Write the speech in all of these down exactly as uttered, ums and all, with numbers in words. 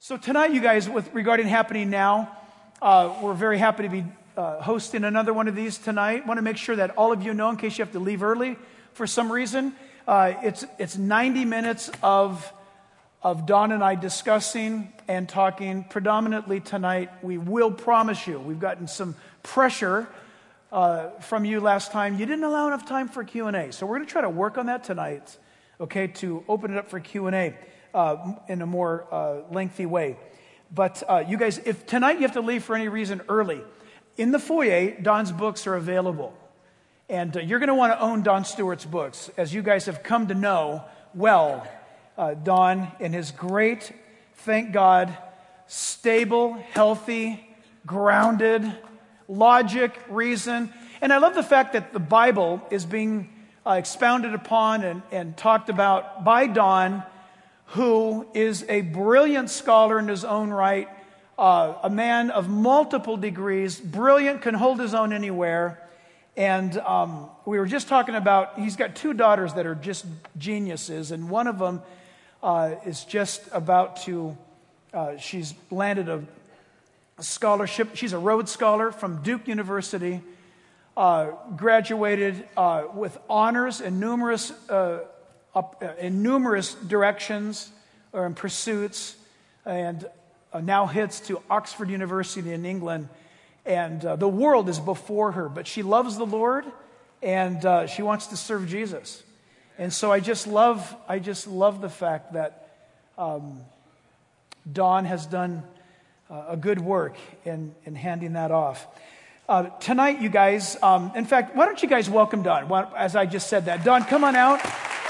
So tonight, you guys, with regarding Happening Now, uh, we're very happy to be uh, hosting another one of these tonight. Want to make sure that all of you know, in case you have to leave early for some reason, uh, it's it's ninety minutes of of Don and I discussing and talking. Predominantly tonight, we will promise you, we've gotten some pressure uh, from you last time. You didn't allow enough time for Q and A, so we're going to try to work on that tonight. Okay, to open it up for Q and A. Uh, in a more uh, lengthy way. But uh, you guys, if tonight you have to leave for any reason early, in the foyer, Don's books are available. And uh, you're going to want to own Don Stewart's books, as you guys have come to know well. Uh, Don and his great, thank God, stable, healthy, grounded, logic, reason. And I love the fact that the Bible is being uh, expounded upon and, and talked about by Don, who is a brilliant scholar in his own right, uh, a man of multiple degrees, brilliant, can hold his own anywhere. And um, we were just talking about, he's got two daughters that are just geniuses, and one of them uh, is just about to, uh, she's landed a, a scholarship. She's a Rhodes Scholar from Duke University, uh, graduated uh, with honors in numerous uh Up in numerous directions or in pursuits, and uh, now heads to Oxford University in England. And uh, the world is before her, but she loves the Lord, and uh, she wants to serve Jesus. And so I just love, I just love the fact that um, Don has done uh, a good work in, in handing that off. Uh, tonight, you guys, um, in fact, why don't you guys welcome Don? Why, as I just said that. Don, come on out.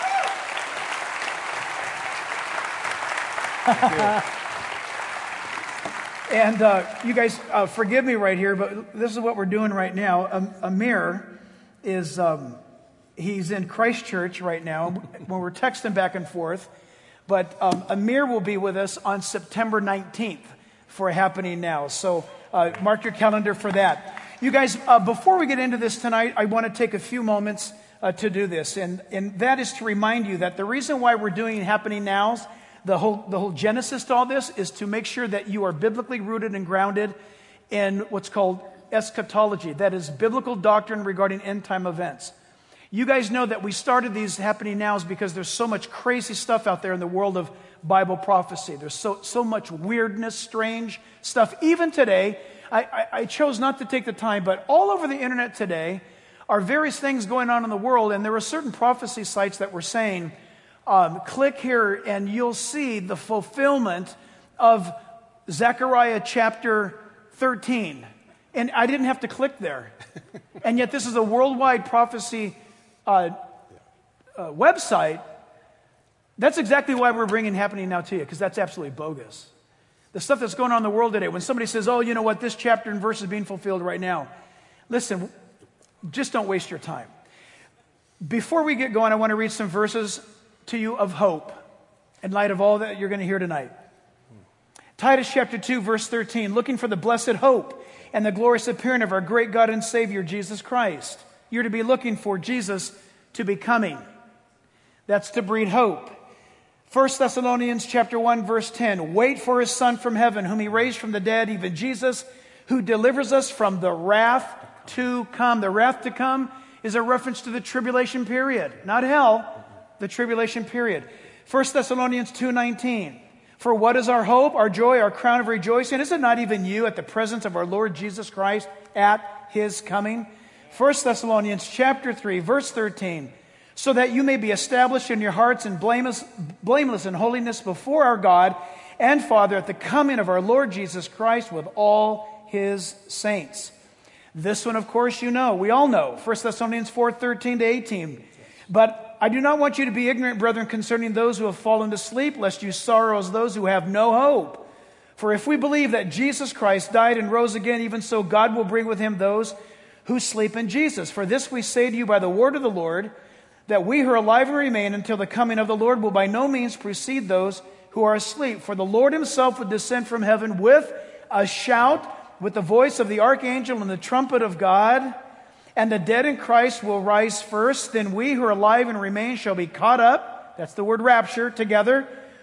And uh, you guys, uh, forgive me right here, but this is what we're doing right now. Um, Amir is, um, he's in Christchurch right now, when we're texting back and forth. But um, Amir will be with us on September nineteenth for Happening Now. So uh, mark your calendar for that. You guys, uh, before we get into this tonight, I want to take a few moments uh, to do this. And, and that is to remind you that the reason why we're doing Happening Now, The whole, the whole genesis to all this is to make sure that you are biblically rooted and grounded in what's called eschatology. That is biblical doctrine regarding end time events. You guys know that we started these Happening Nows because there's so much crazy stuff out there in the world of Bible prophecy. There's so, so much weirdness, strange stuff. Even today, I, I, I chose not to take the time, but all over the internet today are various things going on in the world, and there are certain prophecy sites that were saying, Um, click here and you'll see the fulfillment of Zechariah chapter thirteen. And I didn't have to click there. And yet this is a worldwide prophecy uh, uh, website. That's exactly why we're bringing Happening Now to you, because that's absolutely bogus. The stuff that's going on in the world today, when somebody says, oh, you know what, this chapter and verse is being fulfilled right now. Listen, just don't waste your time. Before we get going, I want to read some verses to you of hope in light of all that you're going to hear tonight. Titus chapter two, verse thirteen, looking for the blessed hope and the glorious appearing of our great God and Savior, Jesus Christ. You're to be looking for Jesus to be coming. That's to breed hope. First Thessalonians chapter one, verse ten, wait for his Son from heaven, whom he raised from the dead, even Jesus, who delivers us from the wrath to come. The wrath to come is a reference to the tribulation period, not hell. The tribulation period. First Thessalonians two nineteen. For what is our hope, our joy, our crown of rejoicing? Is it not even you at the presence of our Lord Jesus Christ at his coming? First Thessalonians chapter three, verse thirteen. So that you may be established in your hearts and blameless, blameless in holiness before our God and Father at the coming of our Lord Jesus Christ with all his saints. This one, of course, you know. We all know. First Thessalonians four thirteen to eighteen. But I do not want you to be ignorant, brethren, concerning those who have fallen to sleep, lest you sorrow as those who have no hope. For if we believe that Jesus Christ died and rose again, even so God will bring with him those who sleep in Jesus. For this we say to you by the word of the Lord, that we who are alive and remain until the coming of the Lord will by no means precede those who are asleep. For the Lord himself would descend from heaven with a shout, with the voice of the archangel and the trumpet of God. And the dead in Christ will rise first. Then we who are alive and remain shall be caught up, that's the word rapture, together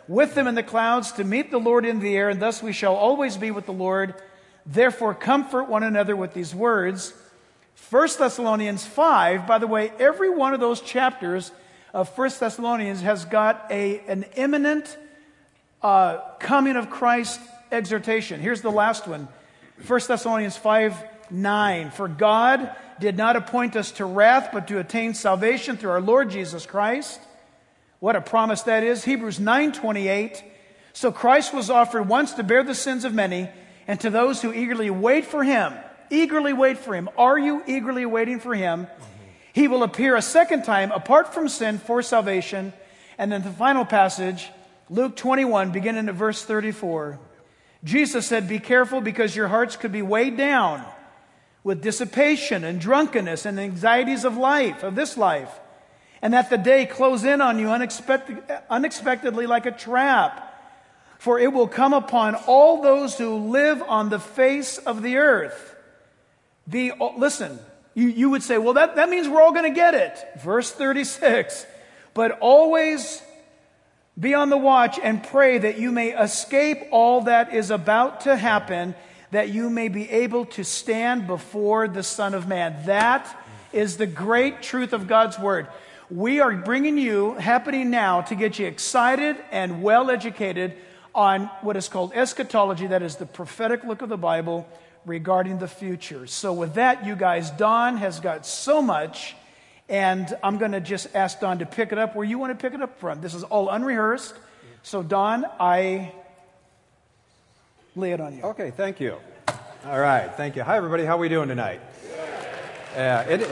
with them in the clouds to meet the Lord in the air, and thus we shall always be with the Lord. Therefore comfort one another with these words. First Thessalonians five, by the way, every one of those chapters of First Thessalonians has got a, an imminent uh, coming of Christ exhortation. Here's the last one. First Thessalonians five nine. For God did not appoint us to wrath, but to attain salvation through our Lord Jesus Christ. What a promise that is. Hebrews nine twenty-eight. So Christ was offered once to bear the sins of many, and to those who eagerly wait for him, eagerly wait for him. Are you eagerly waiting for him? Mm-hmm. He will appear a second time apart from sin for salvation. And then the final passage, Luke twenty-one, beginning at verse thirty-four. Jesus said, be careful because your hearts could be weighed down with dissipation and drunkenness and anxieties of life, of this life, and that the day close in on you unexpected, unexpectedly like a trap. For it will come upon all those who live on the face of the earth. Be, listen, you, you would say, well, that, that means we're all going to get it. Verse thirty-six, but always be on the watch and pray that you may escape all that is about to happen, that you may be able to stand before the Son of Man. That is the great truth of God's Word. We are bringing you, happening now, to get you excited and well-educated on what is called eschatology, that is the prophetic look of the Bible regarding the future. So with that, you guys, Don has got so much, and I'm going to just ask Don to pick it up where you want to pick it up from. This is all unrehearsed. So Don, I lay it on you. Okay, thank you. All right, thank you. Hi, everybody. How are we doing tonight? Uh, it,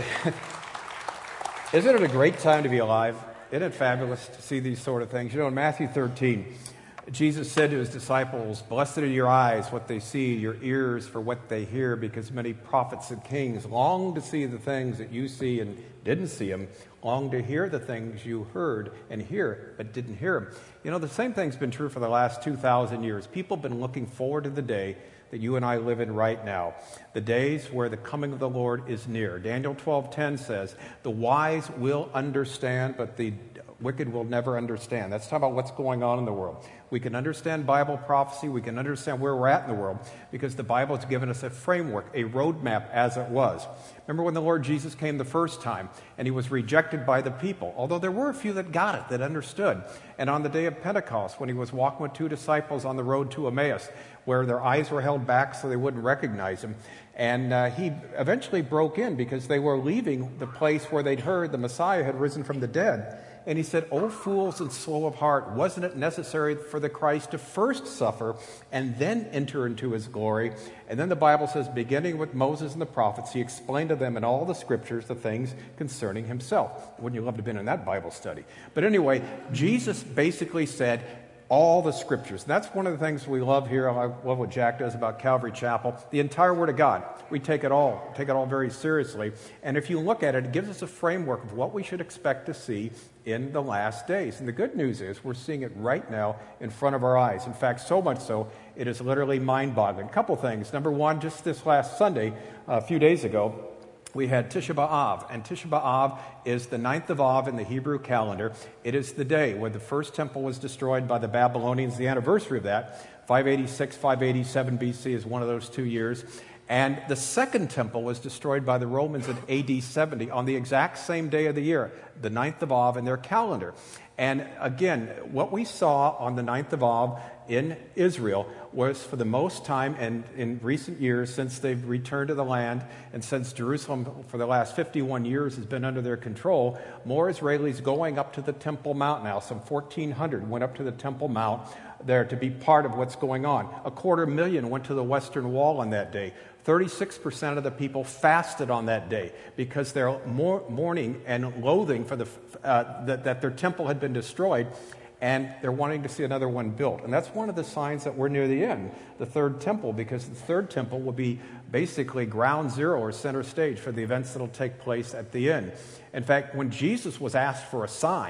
isn't it a great time to be alive? Isn't it fabulous to see these sort of things? You know, in Matthew thirteen, Jesus said to his disciples, blessed are your eyes, what they see, your ears for what they hear, because many prophets and kings long to see the things that you see and didn't see them, long to hear the things you heard and hear but didn't hear them. You know, the same thing's been true for the last two thousand years. People have been looking forward to the day that you and I live in right now, the days where the coming of the Lord is near. Daniel twelve ten says, the wise will understand, but the wicked will never understand. That's talking about what's going on in the world. We can understand Bible prophecy. We can understand where we're at in the world because the Bible has given us a framework, a roadmap as it was. Remember when the Lord Jesus came the first time and he was rejected by the people, although there were a few that got it, that understood. And on the day of Pentecost, when he was walking with two disciples on the road to Emmaus, where their eyes were held back so they wouldn't recognize him, and uh, he eventually broke in because they were leaving the place where they'd heard the Messiah had risen from the dead. And he said, "O fools and slow of heart, wasn't it necessary for the Christ to first suffer and then enter into his glory?" And then the Bible says, beginning with Moses and the prophets, he explained to them in all the scriptures the things concerning himself. Wouldn't you love to have been in that Bible study? But anyway, Jesus basically said, all the scriptures. That's one of the things we love here. I love what Jack does about Calvary Chapel. The entire Word of God. We take it all, take it all very seriously. And if you look at it, it gives us a framework of what we should expect to see in the last days. And the good news is we're seeing it right now in front of our eyes. In fact, so much so, it is literally mind-boggling. A couple things. Number one, just this last Sunday, a few days ago, we had Tisha B'Av, and Tisha B'Av is the ninth of Av in the Hebrew calendar. It is the day when the first temple was destroyed by the Babylonians, the anniversary of that. five eighty-six, five eighty-seven B C is one of those two years. And the second temple was destroyed by the Romans in A D seventy on the exact same day of the year, the ninth of Av in their calendar. And again, what we saw on the ninth of Av in Israel was for the most time and in recent years since they've returned to the land and since Jerusalem for the last fifty-one years has been under their control, more Israelis going up to the Temple Mount now. Some fourteen hundred went up to the Temple Mount there to be part of what's going on. A quarter million went to the Western Wall on that day. thirty-six percent of the people fasted on that day because they're mourning and loathing for the uh, that, that their temple had been destroyed, and they're wanting to see another one built. And that's one of the signs that we're near the end, the third temple, because the third temple will be basically ground zero or center stage for the events that will take place at the end. In fact, when Jesus was asked for a sign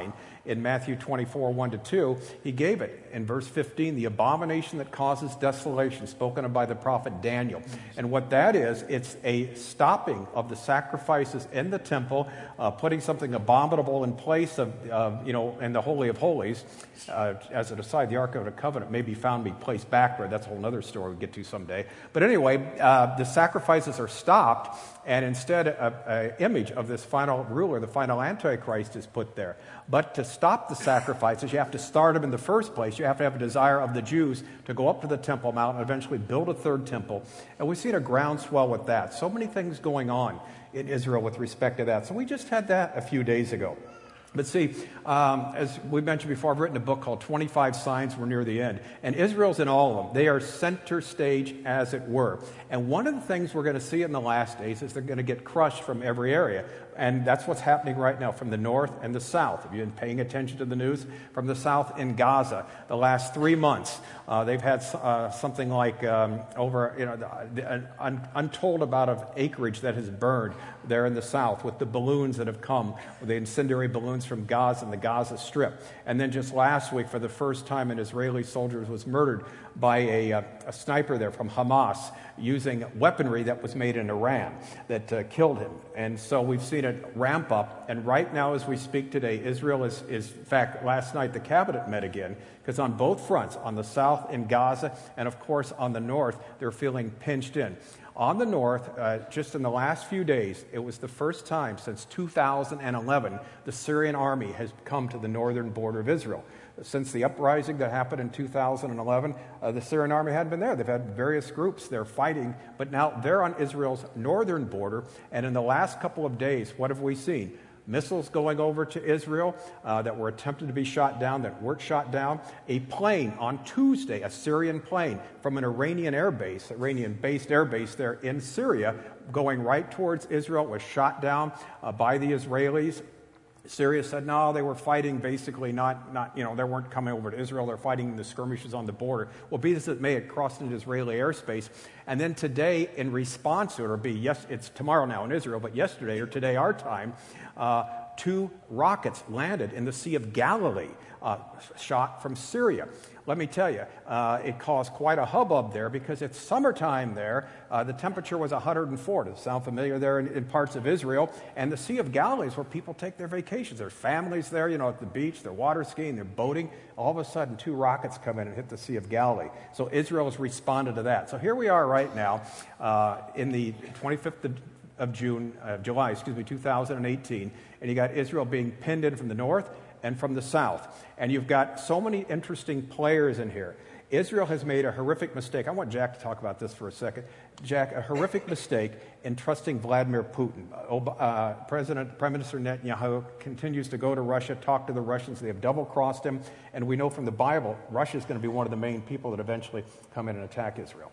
in Matthew twenty-four, one to two, he gave it in verse fifteen, the abomination that causes desolation, spoken of by the prophet Daniel. And what that is, it's a stopping of the sacrifices in the temple, uh, putting something abominable in place of, uh, you know, in the Holy of Holies. Uh, as an aside, the Ark of the Covenant may be found to be placed backward. That's a whole other story we'll get to someday. But anyway, uh, the sacrifices are stopped, and instead an image of this final ruler, the final Antichrist, is put there. But to stop the sacrifices, you have to start them in the first place. You have to have a desire of the Jews to go up to the Temple Mount and eventually build a third temple. And we've seen a groundswell with that. So many things going on in Israel with respect to that. So we just had that a few days ago. But see, um, as we mentioned before, I've written a book called twenty-five Signs We're Near the End. And Israel's in all of them. They are center stage, as it were. And one of the things we're going to see in the last days is they're going to get crushed from every area. And that's what's happening right now from the north and the south. If you've been paying attention to the news, from the south in Gaza, the last three months, uh, they've had uh, something like um, over, you know, an un- untold amount of acreage that has burned there in the south with the balloons that have come, the incendiary balloons from Gaza and the Gaza Strip. And then just last week, for the first time, an Israeli soldier was murdered by a, a, a sniper there from Hamas using weaponry that was made in Iran that uh, killed him. And so we've seen it ramp up. And right now, as we speak today, Israel is, is in fact, last night the cabinet met again, because on both fronts, on the south in Gaza, and of course on the north, they're feeling pinched in. On the north, uh, just in the last few days, it was the first time since two thousand eleven the Syrian army has come to the northern border of Israel. Since the uprising that happened in two thousand eleven, uh, the Syrian army hadn't been there. They've had various groups there fighting, but now they're on Israel's northern border. And in the last couple of days, what have we seen? Missiles going over to Israel uh, that were attempted to be shot down, that weren't shot down. A plane on Tuesday, a Syrian plane from an Iranian air base, Iranian-based air base there in Syria, going right towards Israel, was shot down uh, by the Israelis. Syria said, no, they were fighting basically not, not, you know, they weren't coming over to Israel. They're fighting in the skirmishes on the border. Well, be this as it may, it crossed into Israeli airspace. And then today, in response to it, or be, yes, it's tomorrow now in Israel, but yesterday or today our time, uh, two rockets landed in the Sea of Galilee, uh, shot from Syria. Let me tell you, uh, it caused quite a hubbub there because it's summertime there. Uh, the temperature was one hundred four. Does it sound familiar there in, in parts of Israel? And the Sea of Galilee is where people take their vacations. There's families there, you know, at the beach. They're water skiing. They're boating. All of a sudden, two rockets come in and hit the Sea of Galilee. So Israel has responded to that. So here we are right now uh, in the twenty-fifth of, of June, uh, July, excuse me, two thousand eighteen. And you got Israel being pinned in from the north and from the south. And you've got so many interesting players in here. Israel has made a horrific mistake. I want Jack to talk about this for a second. Jack, a horrific mistake in trusting Vladimir Putin. Uh, President, Prime Minister Netanyahu continues to go to Russia, talk to the Russians. They have double-crossed him. And we know from the Bible, Russia is going to be one of the main people that eventually come in and attack Israel.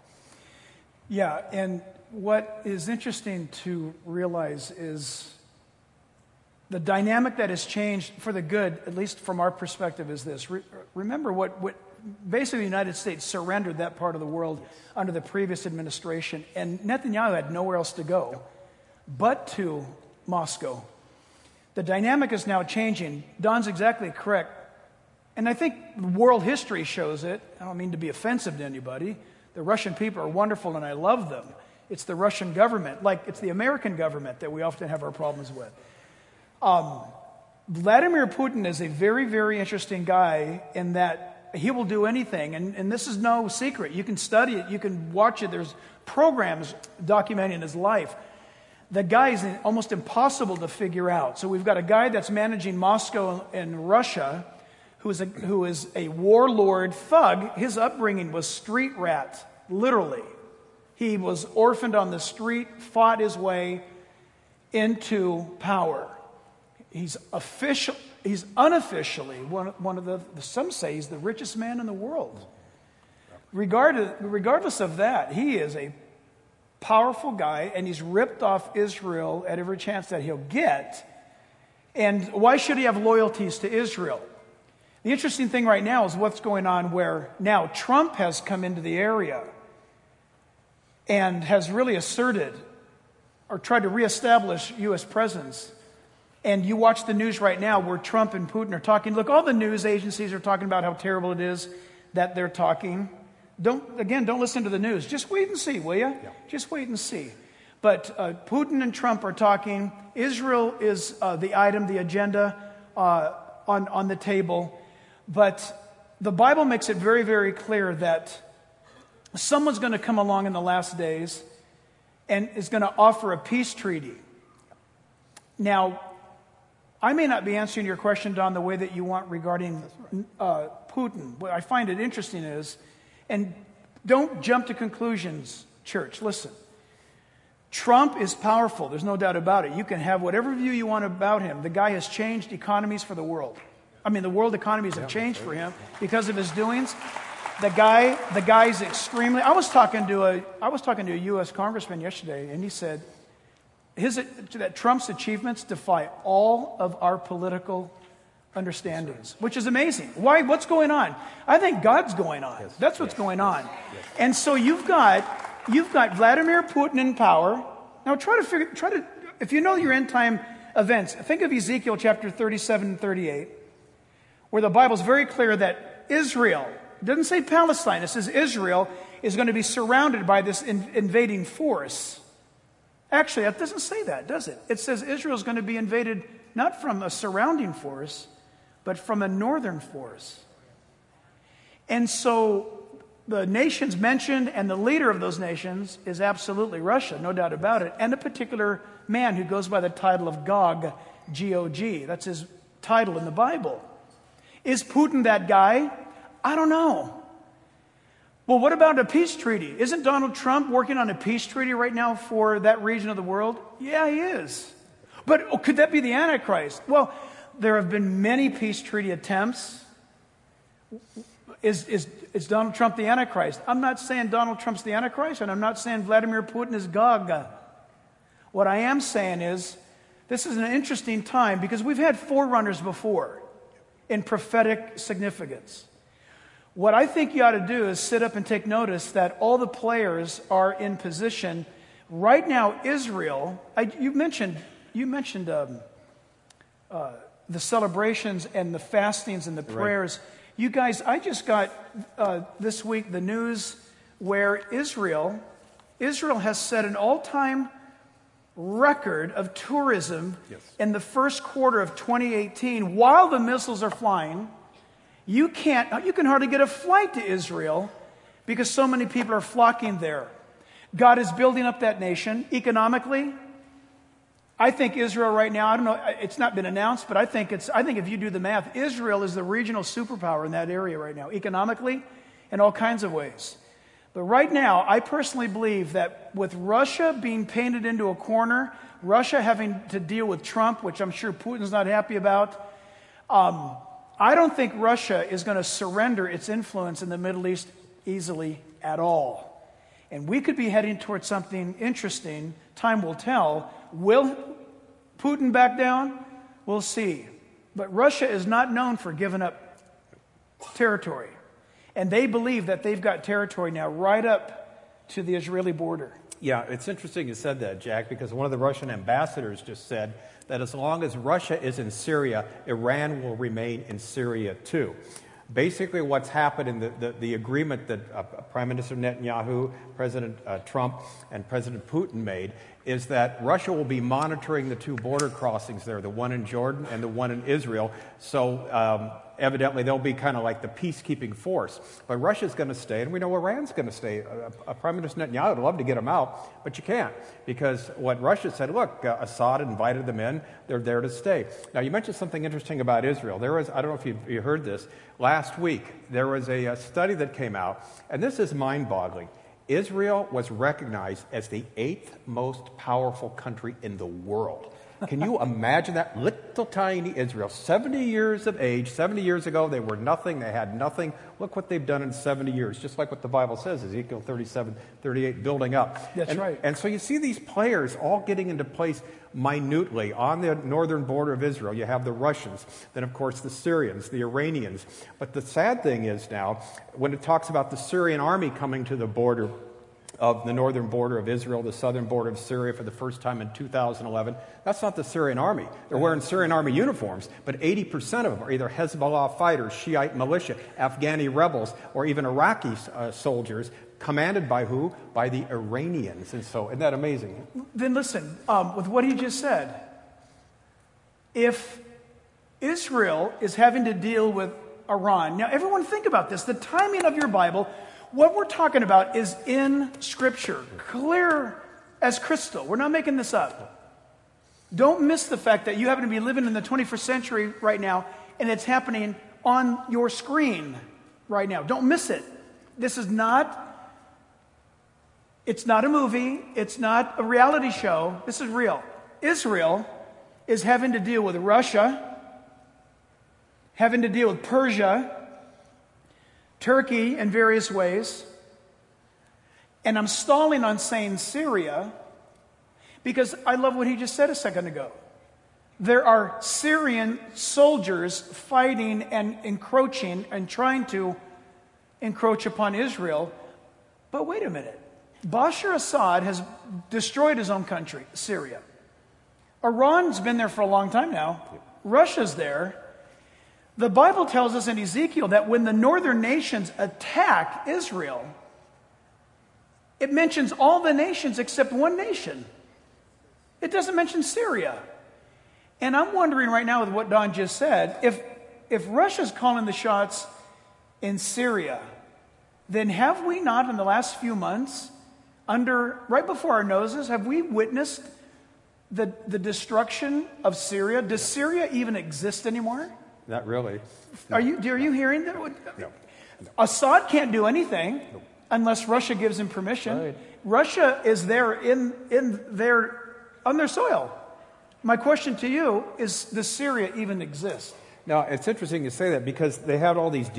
Yeah, and what is interesting to realize is the dynamic that has changed for the good, at least from our perspective, is this. Re- remember what, what basically the United States surrendered that part of the world yes. under the previous administration, and Netanyahu had nowhere else to go but to Moscow. The dynamic is now changing. Don's exactly correct. And I think world history shows it. I don't mean to be offensive to anybody. The Russian people are wonderful and I love them. It's the Russian government, like it's the American government that we often have our problems with. Um, Vladimir Putin is a very, very interesting guy in that he will do anything. And, and this is no secret. You can study it. You can watch it. There's programs documenting his life. The guy is almost impossible to figure out. So we've got a guy that's managing Moscow and Russia who is a, who is a warlord thug. His upbringing was street rat, literally. He was orphaned on the street, fought his way into power. He's official. He's unofficially one, one of the, some say he's the richest man in the world. Regardless, regardless of that, he is a powerful guy, and he's ripped off Israel at every chance that he'll get. And why should he have loyalties to Israel? The interesting thing right now is what's going on where now Trump has come into the area and has really asserted or tried to reestablish U S presence And you watch the news right now where Trump and Putin are talking. Look, all the news agencies are talking about how terrible it is that they're talking. Don't, again, don't listen to the news. Just wait and see, will you? Yeah. Just wait and see. But uh, Putin and Trump are talking. Israel is uh, the item, the agenda uh, on, on the table. But the Bible makes it very, very clear that someone's going to come along in the last days and is going to offer a peace treaty. Now, I may not be answering your question, Don, the way that you want regarding uh, Putin. What I find it interesting is, and don't jump to conclusions, church, listen. Trump is powerful. There's no doubt about it. You can have whatever view you want about him. The guy has changed economies for the world. I mean, the world economies have changed for him because of his doings. The guy, the guy's extremely. I was talking to a, I was talking to a U S congressman yesterday, and he said, his that Trump's achievements defy all of our political understandings, which is amazing. Why? What's going on? I think God's going on. Yes. That's what's yes. going on. Yes. And so you've got you've got Vladimir Putin in power. Now try to figure. Try to if you know your end time events. Think of Ezekiel chapter thirty-seven and thirty-eight, where the Bible's very clear that Israel. It doesn't say Palestine. It says Israel is going to be surrounded by this in, invading force. Actually, that doesn't say that, does it? It says Israel is going to be invaded not from a surrounding force, but from a northern force. And so the nations mentioned and the leader of those nations is absolutely Russia, no doubt about it, and a particular man who goes by the title of Gog, G O G. That's his title in the Bible. Is Putin that guy? I don't know. Well, what about a peace treaty? Isn't Donald Trump working on a peace treaty right now for that region of the world? Yeah, he is. But oh, could that be the Antichrist? Well, there have been many peace treaty attempts. Is, is, is Donald Trump the Antichrist? I'm not saying Donald Trump's the Antichrist, and I'm not saying Vladimir Putin is Gog. What I am saying is this is an interesting time because we've had forerunners before in prophetic significance. What I think you ought to do is sit up and take notice that all the players are in position. Right now, Israel, I, you mentioned, you mentioned um, uh, the celebrations and the fastings and the prayers. Right. You guys, I just got uh, this week the news where Israel, Israel has set an all-time record of tourism yes. in the first quarter of twenty eighteen while the missiles are flying. You can't, you can hardly get a flight to Israel because so many people are flocking there. God is building up that nation economically. I think Israel right now, I don't know, it's not been announced, but I think it's, I think if you do the math, Israel is the regional superpower in that area right now, economically, in all kinds of ways. But right now, I personally believe that with Russia being painted into a corner, Russia having to deal with Trump, which I'm sure Putin's not happy about, um, I don't think Russia is going to surrender its influence in the Middle East easily at all. And we could be heading towards something interesting. Time will tell. Will Putin back down? We'll see. But Russia is not known for giving up territory. And they believe that they've got territory now right up to the Israeli border. Yeah, it's interesting you said that, Jack, because one of the Russian ambassadors just said that as long as Russia is in Syria, Iran will remain in Syria too. Basically, what's happened in the, the, the agreement that uh, Prime Minister Netanyahu, President uh, Trump, and President Putin made is that Russia will be monitoring the two border crossings there, the one in Jordan and the one in Israel. So um, evidently they'll be kind of like the peacekeeping force. But Russia's going to stay, and we know Iran's going to stay. Uh, uh, Prime Minister Netanyahu would love to get them out, but you can't. Because what Russia said, look, uh, Assad invited them in. They're there to stay. Now, you mentioned something interesting about Israel. There was, I don't know if you, you heard this, last week there was a, a study that came out, and this is mind-boggling. Israel was recognized as the eighth most powerful country in the world. Can you imagine that? Little tiny Israel, seventy years of age. seventy years ago, they were nothing. They had nothing. Look what they've done in seventy years, just like what the Bible says, Ezekiel thirty-seven, thirty-eight, building up. That's and, right. And so you see these players all getting into place minutely. On the northern border of Israel, you have the Russians, then, of course, the Syrians, the Iranians. But the sad thing is now, when it talks about the Syrian army coming to the border, of the northern border of Israel, the southern border of Syria for the first time in two thousand eleven. That's not the Syrian army. They're wearing Syrian army uniforms, but eighty percent of them are either Hezbollah fighters, Shiite militia, Afghani rebels, or even Iraqi uh, soldiers, commanded by who? By the Iranians. And so, isn't that amazing? Then listen, um, with what he just said, if Israel is having to deal with Iran, now everyone think about this, the timing of your Bible, what we're talking about is in Scripture, clear as crystal. We're not making this up. Don't miss the fact that you happen to be living in the twenty-first century right now, and it's happening on your screen right now. Don't miss it. This is not, it's not a movie. It's not a reality show. This is real. Israel is having to deal with Russia, having to deal with Persia, Turkey in various ways. And I'm stalling on saying Syria because I love what he just said a second ago. There are Syrian soldiers fighting and encroaching and trying to encroach upon Israel. But wait a minute. Bashar Assad has destroyed his own country, Syria. Iran's been there for a long time now. Russia's there. The Bible tells us in Ezekiel that when the northern nations attack Israel, it mentions all the nations except one nation. It doesn't mention Syria. And I'm wondering right now with what Don just said, if, if Russia's calling the shots in Syria, then have we not in the last few months, under right before our noses, have we witnessed the, the destruction of Syria? Does Syria even exist anymore? Not really. Are you, are you hearing that? No. no. Assad can't do anything no. unless Russia gives him permission. Right. Russia is there in, in their, on their soil. My question to you is, does Syria even exist? Now, it's interesting you say that because they had all these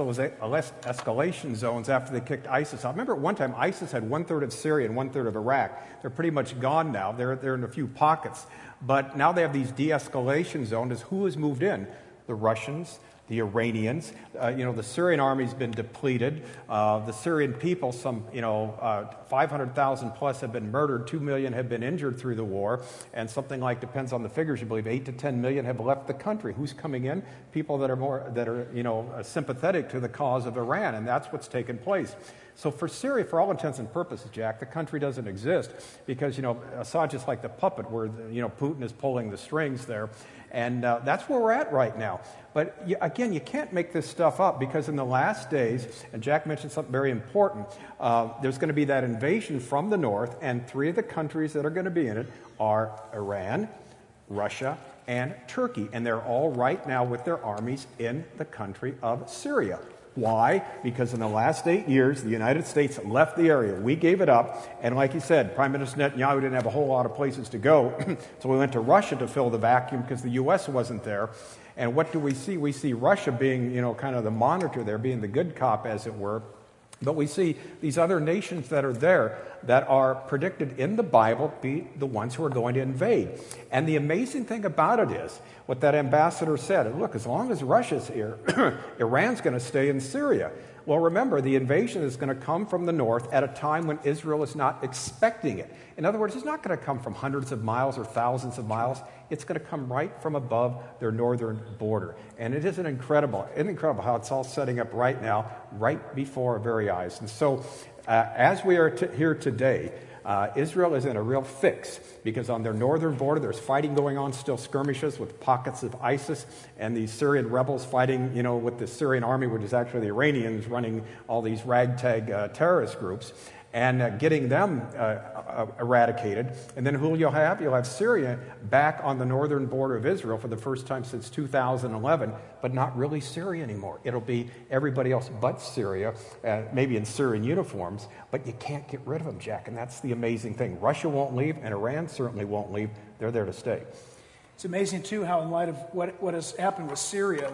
de-escalation zones after they kicked ISIS out. Remember at one time, ISIS had one-third of Syria and one-third of Iraq. They're pretty much gone now. They're, they're in a few pockets. But now they have these de-escalation zones. Who has moved in? The Russians, the Iranians. Uh, you know, the Syrian army's been depleted. Uh, the Syrian people, some, you know, uh, five hundred thousand plus have been murdered. Two million have been injured through the war. And something like, depends on the figures, you believe, eight to ten million have left the country. Who's coming in? People that are more, that are, you know, uh, sympathetic to the cause of Iran. And that's what's taken place. So for Syria, for all intents and purposes, Jack, the country doesn't exist because, you know, Assad's just like the puppet where, you know, Putin is pulling the strings there. And uh, that's where we're at right now. But you, again, you can't make this stuff up because in the last days, and Jack mentioned something very important, uh, there's going to be that invasion from the north, and three of the countries that are going to be in it are Iran, Russia, and Turkey. And they're all right now with their armies in the country of Syria. Why? Because in the last eight years, the United States left the area. We gave it up. And like he said, Prime Minister Netanyahu didn't have a whole lot of places to go. So we went to Russia to fill the vacuum because the U S wasn't there. And what do we see? We see Russia being, you know, kind of the monitor there, being the good cop, as it were. But we see these other nations that are there that are predicted in the Bible be the ones who are going to invade. And the amazing thing about it is, what that ambassador said, look, as long as Russia's here, Iran's going to stay in Syria. Well, remember, the invasion is going to come from the north at a time when Israel is not expecting it. In other words, it's not going to come from hundreds of miles or thousands of miles. It's going to come right from above their northern border. And it is an incredible, it's incredible how it's all setting up right now, right before our very eyes. And so, uh, as we are t- here today, Uh, Israel is in a real fix because on their northern border there's fighting going on, still skirmishes with pockets of ISIS and these Syrian rebels fighting, you know, with the Syrian army, which is actually the Iranians running all these ragtag uh, terrorist groups, and uh, getting them uh, uh, eradicated. And then who you'll have? You'll have Syria back on the northern border of Israel for the first time since two thousand eleven, but not really Syria anymore. It'll be everybody else but Syria, uh, maybe in Syrian uniforms, but you can't get rid of them, Jack, and that's the amazing thing. Russia won't leave, and Iran certainly won't leave. They're there to stay. It's amazing, too, how in light of what, what has happened with Syria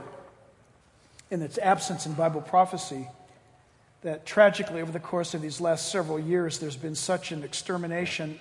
and its absence in Bible prophecy, that tragically over the course of these last several years, there's been such an extermination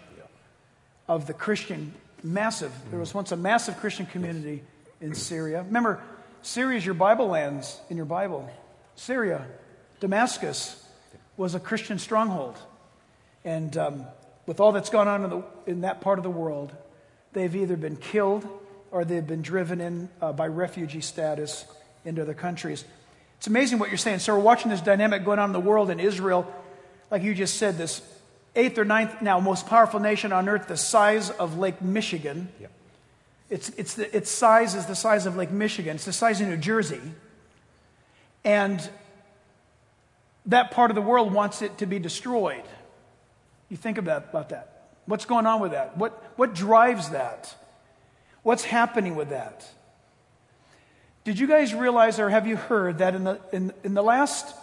of the Christian, massive, there was once a massive Christian community in Syria. Remember, Syria is your Bible lands in your Bible. Syria, Damascus, was a Christian stronghold. And um, with all that's gone on in, the, in that part of the world, they've either been killed or they've been driven in uh, by refugee status into other countries. It's amazing what you're saying. So we're watching this dynamic going on in the world, in Israel, like you just said, this eighth or ninth now most powerful nation on earth, the size of Lake Michigan. Yep. It's, it's the, its size is the size of Lake Michigan. It's the size of New Jersey. And that part of the world wants it to be destroyed. You think about, about that. What's going on with that? What, what drives that? What's happening with that? Did you guys realize, or have you heard, that in the in, in the last,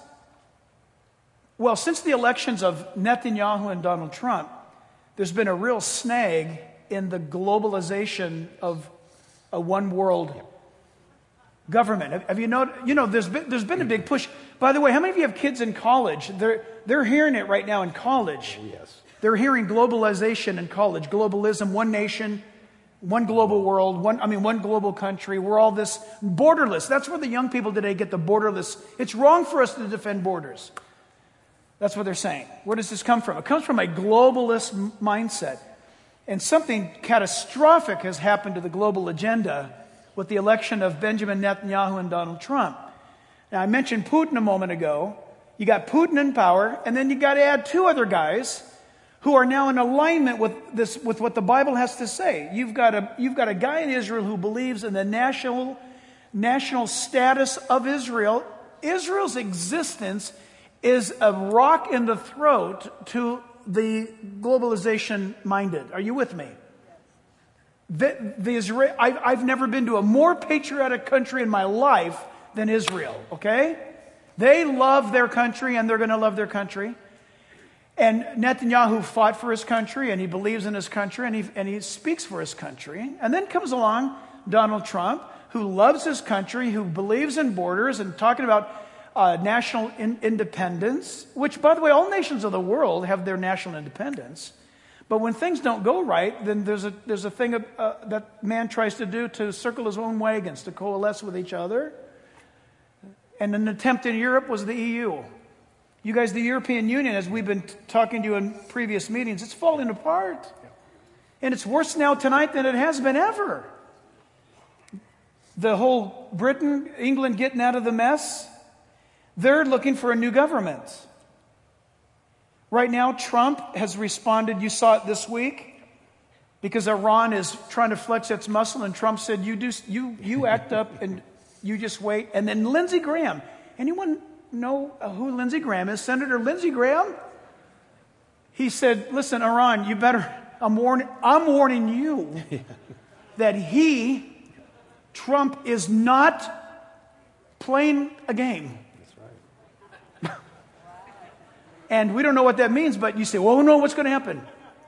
well, since the elections of Netanyahu and Donald Trump, there's been a real snag in the globalization of a one world government. Have, have you know? You know, there's been there's been a big push. By the way, how many of you have kids in college? They're they're hearing it right now in college. Oh, yes. They're hearing globalization in college, globalism, one nation. One global world, one, I mean, one global country. We're all this borderless. That's where the young people today get the borderless. It's wrong for us to defend borders. That's what they're saying. Where does this come from? It comes from a globalist m- mindset. And something catastrophic has happened to the global agenda with the election of Benjamin Netanyahu and Donald Trump. Now, I mentioned Putin a moment ago. You got Putin in power, and then you got to add two other guys who are now in alignment with this, with what the Bible has to say. You've got a you've got a guy in Israel who believes in the national national status of Israel. Israel's existence is a rock in the throat to the globalization minded. Are you with me? The, the Israel, I've, I've never been to a more patriotic country in my life than Israel. Okay, they love their country and they're going to love their country. And Netanyahu fought for his country, and he believes in his country, and he, and he speaks for his country. And then comes along Donald Trump, who loves his country, who believes in borders, and talking about uh, national in, independence, which, by the way, all nations of the world have their national independence. But when things don't go right, then there's a, there's a thing uh, that man tries to do to circle his own wagons, to coalesce with each other. And an attempt in Europe was the E U. You guys, the European Union, as we've been t- talking to you in previous meetings, it's falling apart. And it's worse now tonight than it has been ever. The whole Britain, England getting out of the mess, they're looking for a new government. Right now, Trump has responded, you saw it this week, because Iran is trying to flex its muscle, and Trump said, you do, you, you act up and you just wait. And then Lindsey Graham, anyone know who Lindsey Graham is? Senator Lindsey Graham? He said, listen, Iran, you better, I'm warning, I'm warning you that he, Trump, is not playing a game. That's right. And we don't know what that means, but you say, well, no, what's going to happen?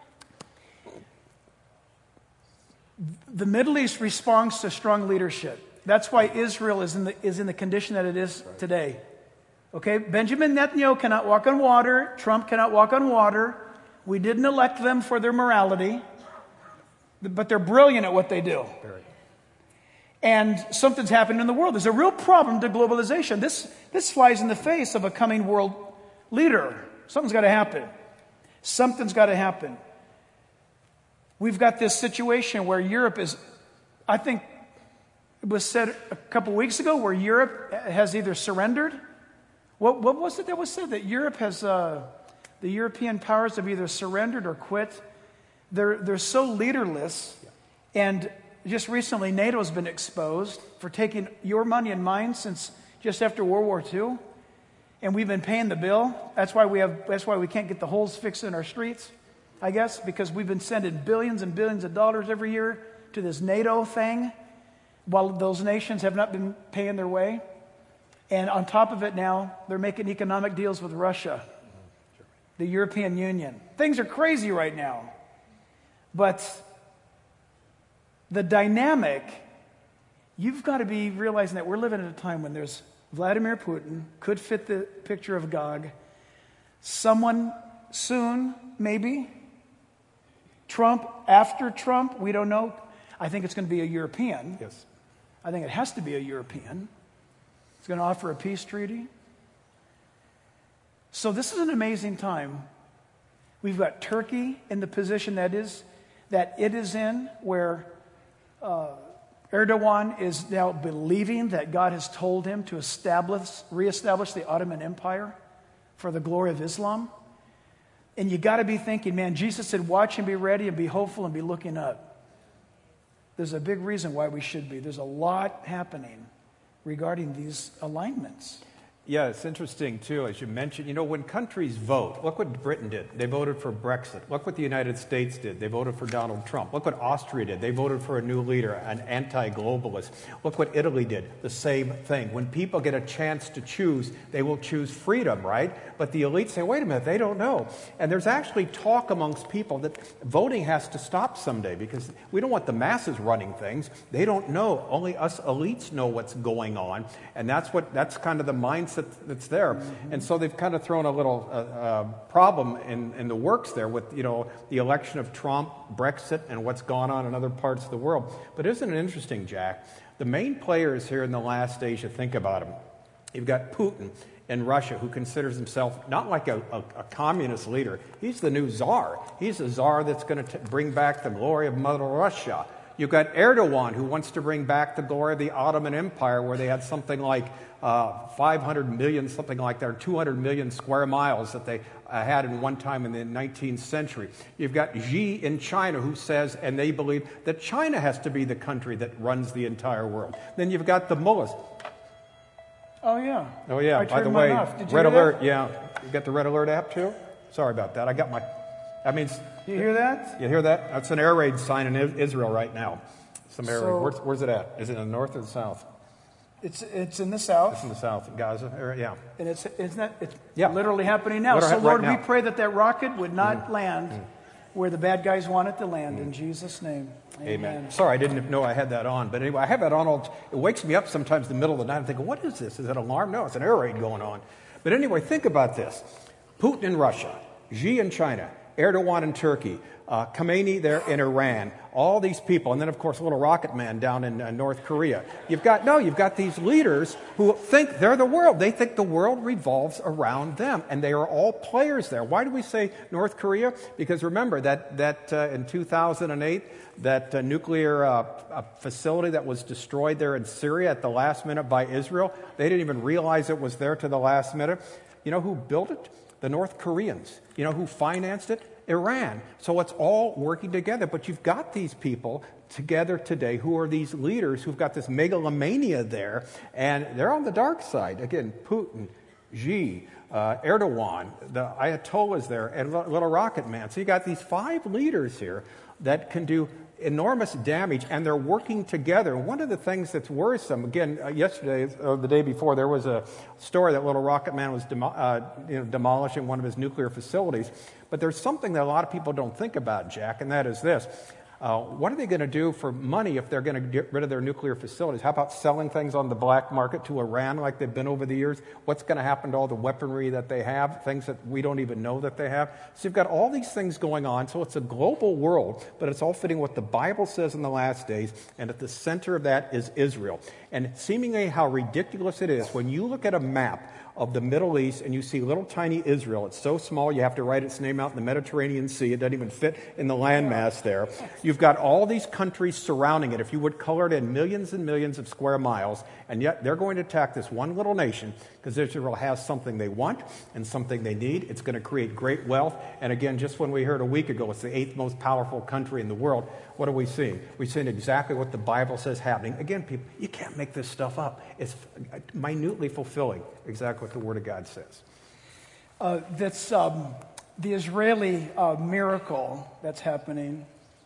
The Middle East responds to strong leadership. That's why Israel is in the, is in the condition that it is today. Okay, Benjamin Netanyahu cannot walk on water. Trump cannot walk on water. We didn't elect them for their morality, but they're brilliant at what they do. Very. And something's happened in the world. There's a real problem to globalization. This, this flies in the face of a coming world leader. Something's got to happen. Something's got to happen. We've got this situation where Europe is, I think it was said a couple weeks ago, where Europe has either surrendered. What, what was it that was said? That Europe has, uh, the European powers have either surrendered or quit. They're, they're so leaderless. And just recently, NATO has been exposed for taking your money and mine since just after World War Two. And we've been paying the bill. That's why we have, that's why we can't get the holes fixed in our streets, I guess, because we've been sending billions and billions of dollars every year to this NATO thing, while those nations have not been paying their way. And on top of it now, they're making economic deals with Russia, the European Union. Things are crazy right now. But the dynamic, you've got to be realizing that we're living at a time when there's Vladimir Putin, could fit the picture of Gog. Someone soon, maybe. Trump, after Trump, we don't know. I think it's going to be a European. Yes. I think it has to be a European. It's going to offer a peace treaty. So this is an amazing time. We've got Turkey in the position that is that it is in, where uh, Erdogan is now believing that God has told him to establish, reestablish the Ottoman Empire for the glory of Islam. And you got to be thinking, man, Jesus said, watch and be ready and be hopeful and be looking up. There's a big reason why we should be. There's a lot happening regarding these alignments. Yeah, it's interesting, too, as you mentioned. You know, when countries vote, look what Britain did. They voted for Brexit. Look what the United States did. They voted for Donald Trump. Look what Austria did. They voted for a new leader, an anti-globalist. Look what Italy did. The same thing. When people get a chance to choose, they will choose freedom, right? But the elites say, wait a minute, they don't know. And there's actually talk amongst people that voting has to stop someday because we don't want the masses running things. They don't know. Only us elites know what's going on. And that's what that's kind of the mindset that's there. Mm-hmm. And so they've kind of thrown a little uh, uh, problem in, in the works there with, you know, the election of Trump, Brexit, and what's gone on in other parts of the world. But isn't it interesting, Jack? The main players here in the last days, you think about them. You've got Putin in Russia, who considers himself not like a, a, a communist leader. He's the new czar. He's the czar that's going to bring back the glory of Mother Russia. You've got Erdogan, who wants to bring back the glory of the Ottoman Empire, where they had something like uh, five hundred million, something like that, or two hundred million square miles that they uh, had in one time in the nineteenth century. You've got Xi in China, who says, and they believe, that China has to be the country that runs the entire world. Then you've got the mullahs. Oh, yeah. Oh, yeah. I By the turned way, mine off. Did you Red hear Alert, that? yeah. You got the Red Alert app, too? Sorry about that. I got my... That means... Do you hear that? You hear that? That's an air raid sign in Israel right now. Some air So- raid. Where's, where's it at? Is it in the north or the south? It's it's in the south, It's in the south, in Gaza area, yeah. and it's it's not it's Yeah. literally happening now. Literally So right Lord, now. we pray that that rocket would not land where the bad guys want it to land. In Jesus' name, Amen. Sorry, I didn't know I had that on. But anyway, I have that on all... It wakes me up sometimes in the middle of the night. I'm thinking, what is this? Is it an alarm? No, it's an air raid going on. But anyway, think about this. Putin in Russia, Xi in China, Erdogan in Turkey, uh, Khamenei there in Iran, all these people, and then, of course, little rocket man down in uh, North Korea. You've got, no, you've got these leaders who think they're the world. They think the world revolves around them, and they are all players there. Why do we say North Korea? Because remember that, that uh, in two thousand eight, that uh, nuclear uh, uh, facility that was destroyed there in Syria at the last minute by Israel, they didn't even realize it was there to the last minute. You know who built it? The North Koreans. You know who financed it? Iran. So it's all working together. But you've got these people together today who are these leaders who've got this megalomania there, and they're on the dark side. Again, Putin, Xi, uh, Erdogan, the Ayatollahs there, and Little Rocket Man. So you got these five leaders here that can do enormous damage, and they're working together. One of the things that's worrisome, again, uh, yesterday or the day before, there was a story that Little Rocket Man was demo- uh, you know, demolishing one of his nuclear facilities. But there's something that a lot of people don't think about, Jack, and that is this. Uh, what are they going to do for money if they're going to get rid of their nuclear facilities? How about selling things on the black market to Iran like they've been over the years? What's going to happen to all the weaponry that they have, things that we don't even know that they have? So you've got all these things going on. So it's a global world, but it's all fitting what the Bible says in the last days, and at the center of that is Israel. And seemingly how ridiculous it is when you look at a map of the Middle East and you see little tiny Israel. It's so small you have to write its name out in the Mediterranean Sea. It doesn't even fit in the landmass there. You've got all these countries surrounding it. If you would color it in millions and millions of square miles, and yet they're going to attack this one little nation because Israel has something they want and something they need. It's going to create great wealth. And again, just when we heard a week ago, it's the eighth most powerful country in the world. What are we seeing? We're seeing exactly what the Bible says happening. Again, people, you can't make this stuff up. It's minutely fulfilling exactly what the Word of God says. Uh, that's um, the Israeli uh, miracle that's happening.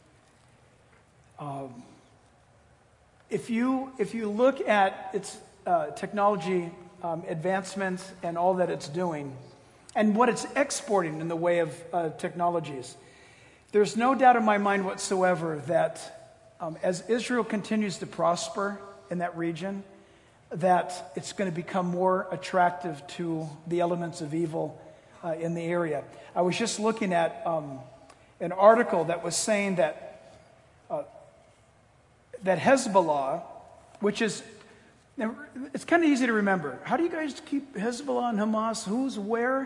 Um, if you if you look at its uh, technology um, advancements and all that it's doing, and what it's exporting in the way of uh, technologies, there's no doubt in my mind whatsoever that um, as Israel continues to prosper in that region, that it's going to become more attractive to the elements of evil uh, in the area. I was just looking at um, an article that was saying that uh, that Hezbollah, which is, it's kind of easy to remember. How do you guys keep Hezbollah and Hamas? Who's where?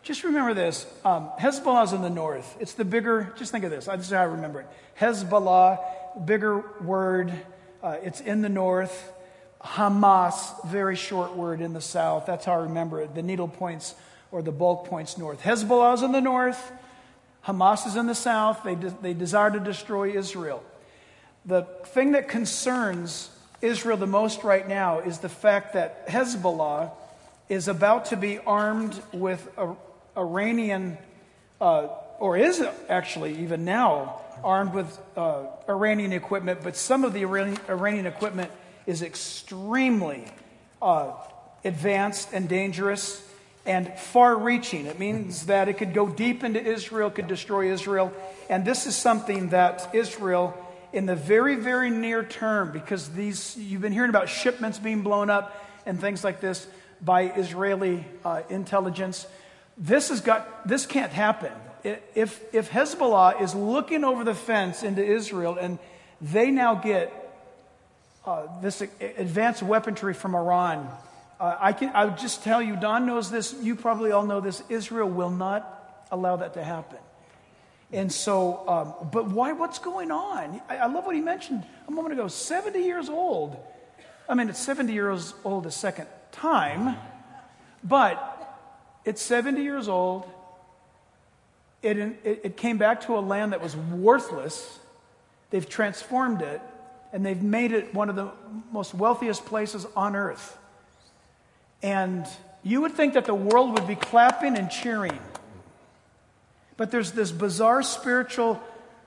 just remember this. Um, Hezbollah's in the north. It's the bigger, just think of this. This is how I remember it. Hezbollah, bigger word. Uh, it's in the north. Hamas, very short word, in the south. That's how I remember it. The needle points or the bulk points north. Hezbollah's in the north. Hamas is in the south. They, de- they desire to destroy Israel. The thing that concerns Israel the most right now is the fact that Hezbollah is about to be armed with a, Iranian, uh, or is actually even now armed with uh, Iranian equipment, but some of the Iranian, Iranian equipment is extremely uh, advanced and dangerous and far-reaching. It means that it could go deep into Israel, could destroy Israel, and this is something that Israel, in the very, very near term, because these you've been hearing about shipments being blown up and things like this by Israeli uh, intelligence. This has got. This can't happen. If if Hezbollah is looking over the fence into Israel and they now get uh, this advanced weaponry from Iran, uh, I can. I would just tell you. Don knows this. You probably all know this. Israel will not allow that to happen. And so, um, but why? What's going on? I, I love what he mentioned a moment ago. seventy years old. I mean, it's seventy years old a second time, but it's seventy years old. It, it, it came back to a land that was worthless. They've transformed it, and they've made it one of the most wealthiest places on earth. And you would think that the world would be clapping and cheering. But there's this bizarre spiritual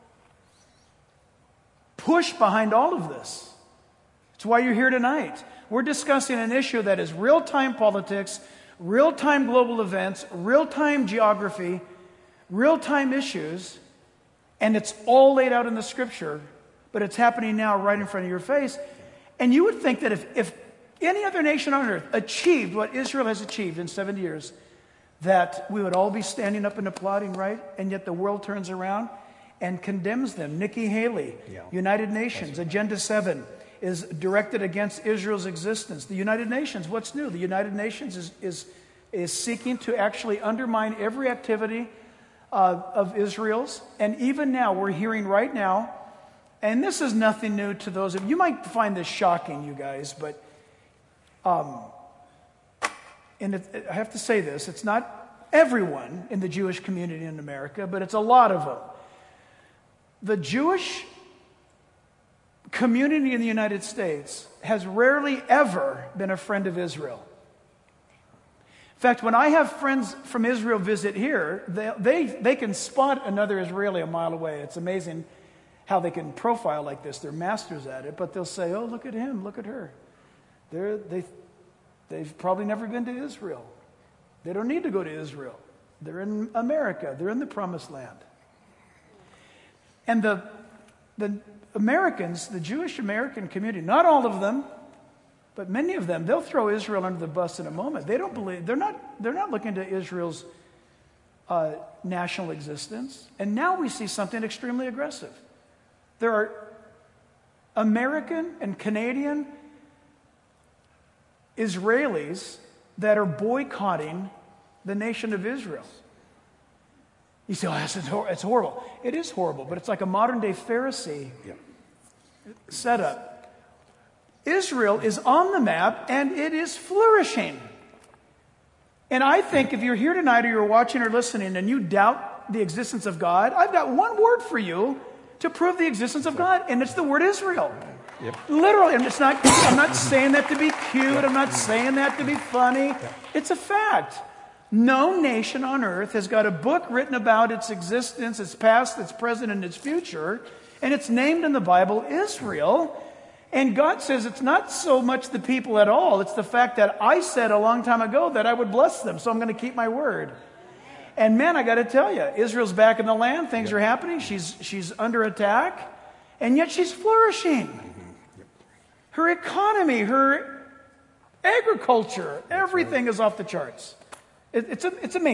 push behind all of this. It's why you're here tonight. We're discussing an issue that is real-time politics, real-time global events, real-time geography, real-time issues, and it's all laid out in the Scripture, but it's happening now right in front of your face. And you would think that if, if any other nation on earth achieved what Israel has achieved in seventy years, that we would all be standing up and applauding, right? And yet the world turns around and condemns them. Nikki Haley, yeah. United Nations, right. Agenda seven is directed against Israel's existence. The United Nations, what's new? The United Nations is is, is seeking to actually undermine every activity uh, of Israel's. And even now, we're hearing right now, and this is nothing new to those of you. You might find this shocking, you guys, but um, and it, I have to say this, it's not everyone in the Jewish community in America, but it's a lot of them. The Jewish community in the United States has rarely ever been a friend of Israel. In fact, when I have friends from Israel visit here, they, they, they can spot another Israeli a mile away. It's amazing how they can profile like this. They're masters at it, but they'll say, oh, look at him, look at her. They're, they, they've probably never been to Israel. They don't need to go to Israel. They're in America. They're in the Promised Land. And the the Americans, the Jewish American community, not all of them, but many of them, they'll throw Israel under the bus in a moment. They don't believe, they're not, they're not looking to Israel's uh, national existence. And now we see something extremely aggressive. There are American and Canadian Israelis that are boycotting the nation of Israel. You say, oh, it's, it's horrible. It is horrible, but it's like a modern-day Pharisee yeah. setup. Israel is on the map, and it is flourishing. And I think if you're here tonight or you're watching or listening and you doubt the existence of God, I've got one word for you to prove the existence of God, and it's the word Israel. Yep. Literally, and it's not, I'm not saying that to be cute. I'm not saying that to be funny. It's a fact. No nation on earth has got a book written about its existence, its past, its present, and its future, and it's named in the Bible Israel. And God says it's not so much the people at all. It's the fact that I said a long time ago that I would bless them, so I'm going to keep my word. And man, I got to tell you, Israel's back in the land. Things yep. are happening. She's she's under attack, and yet she's flourishing. Mm-hmm. Yep. Her economy, her agriculture, everything right. is off the charts. It, it's a, it's amazing.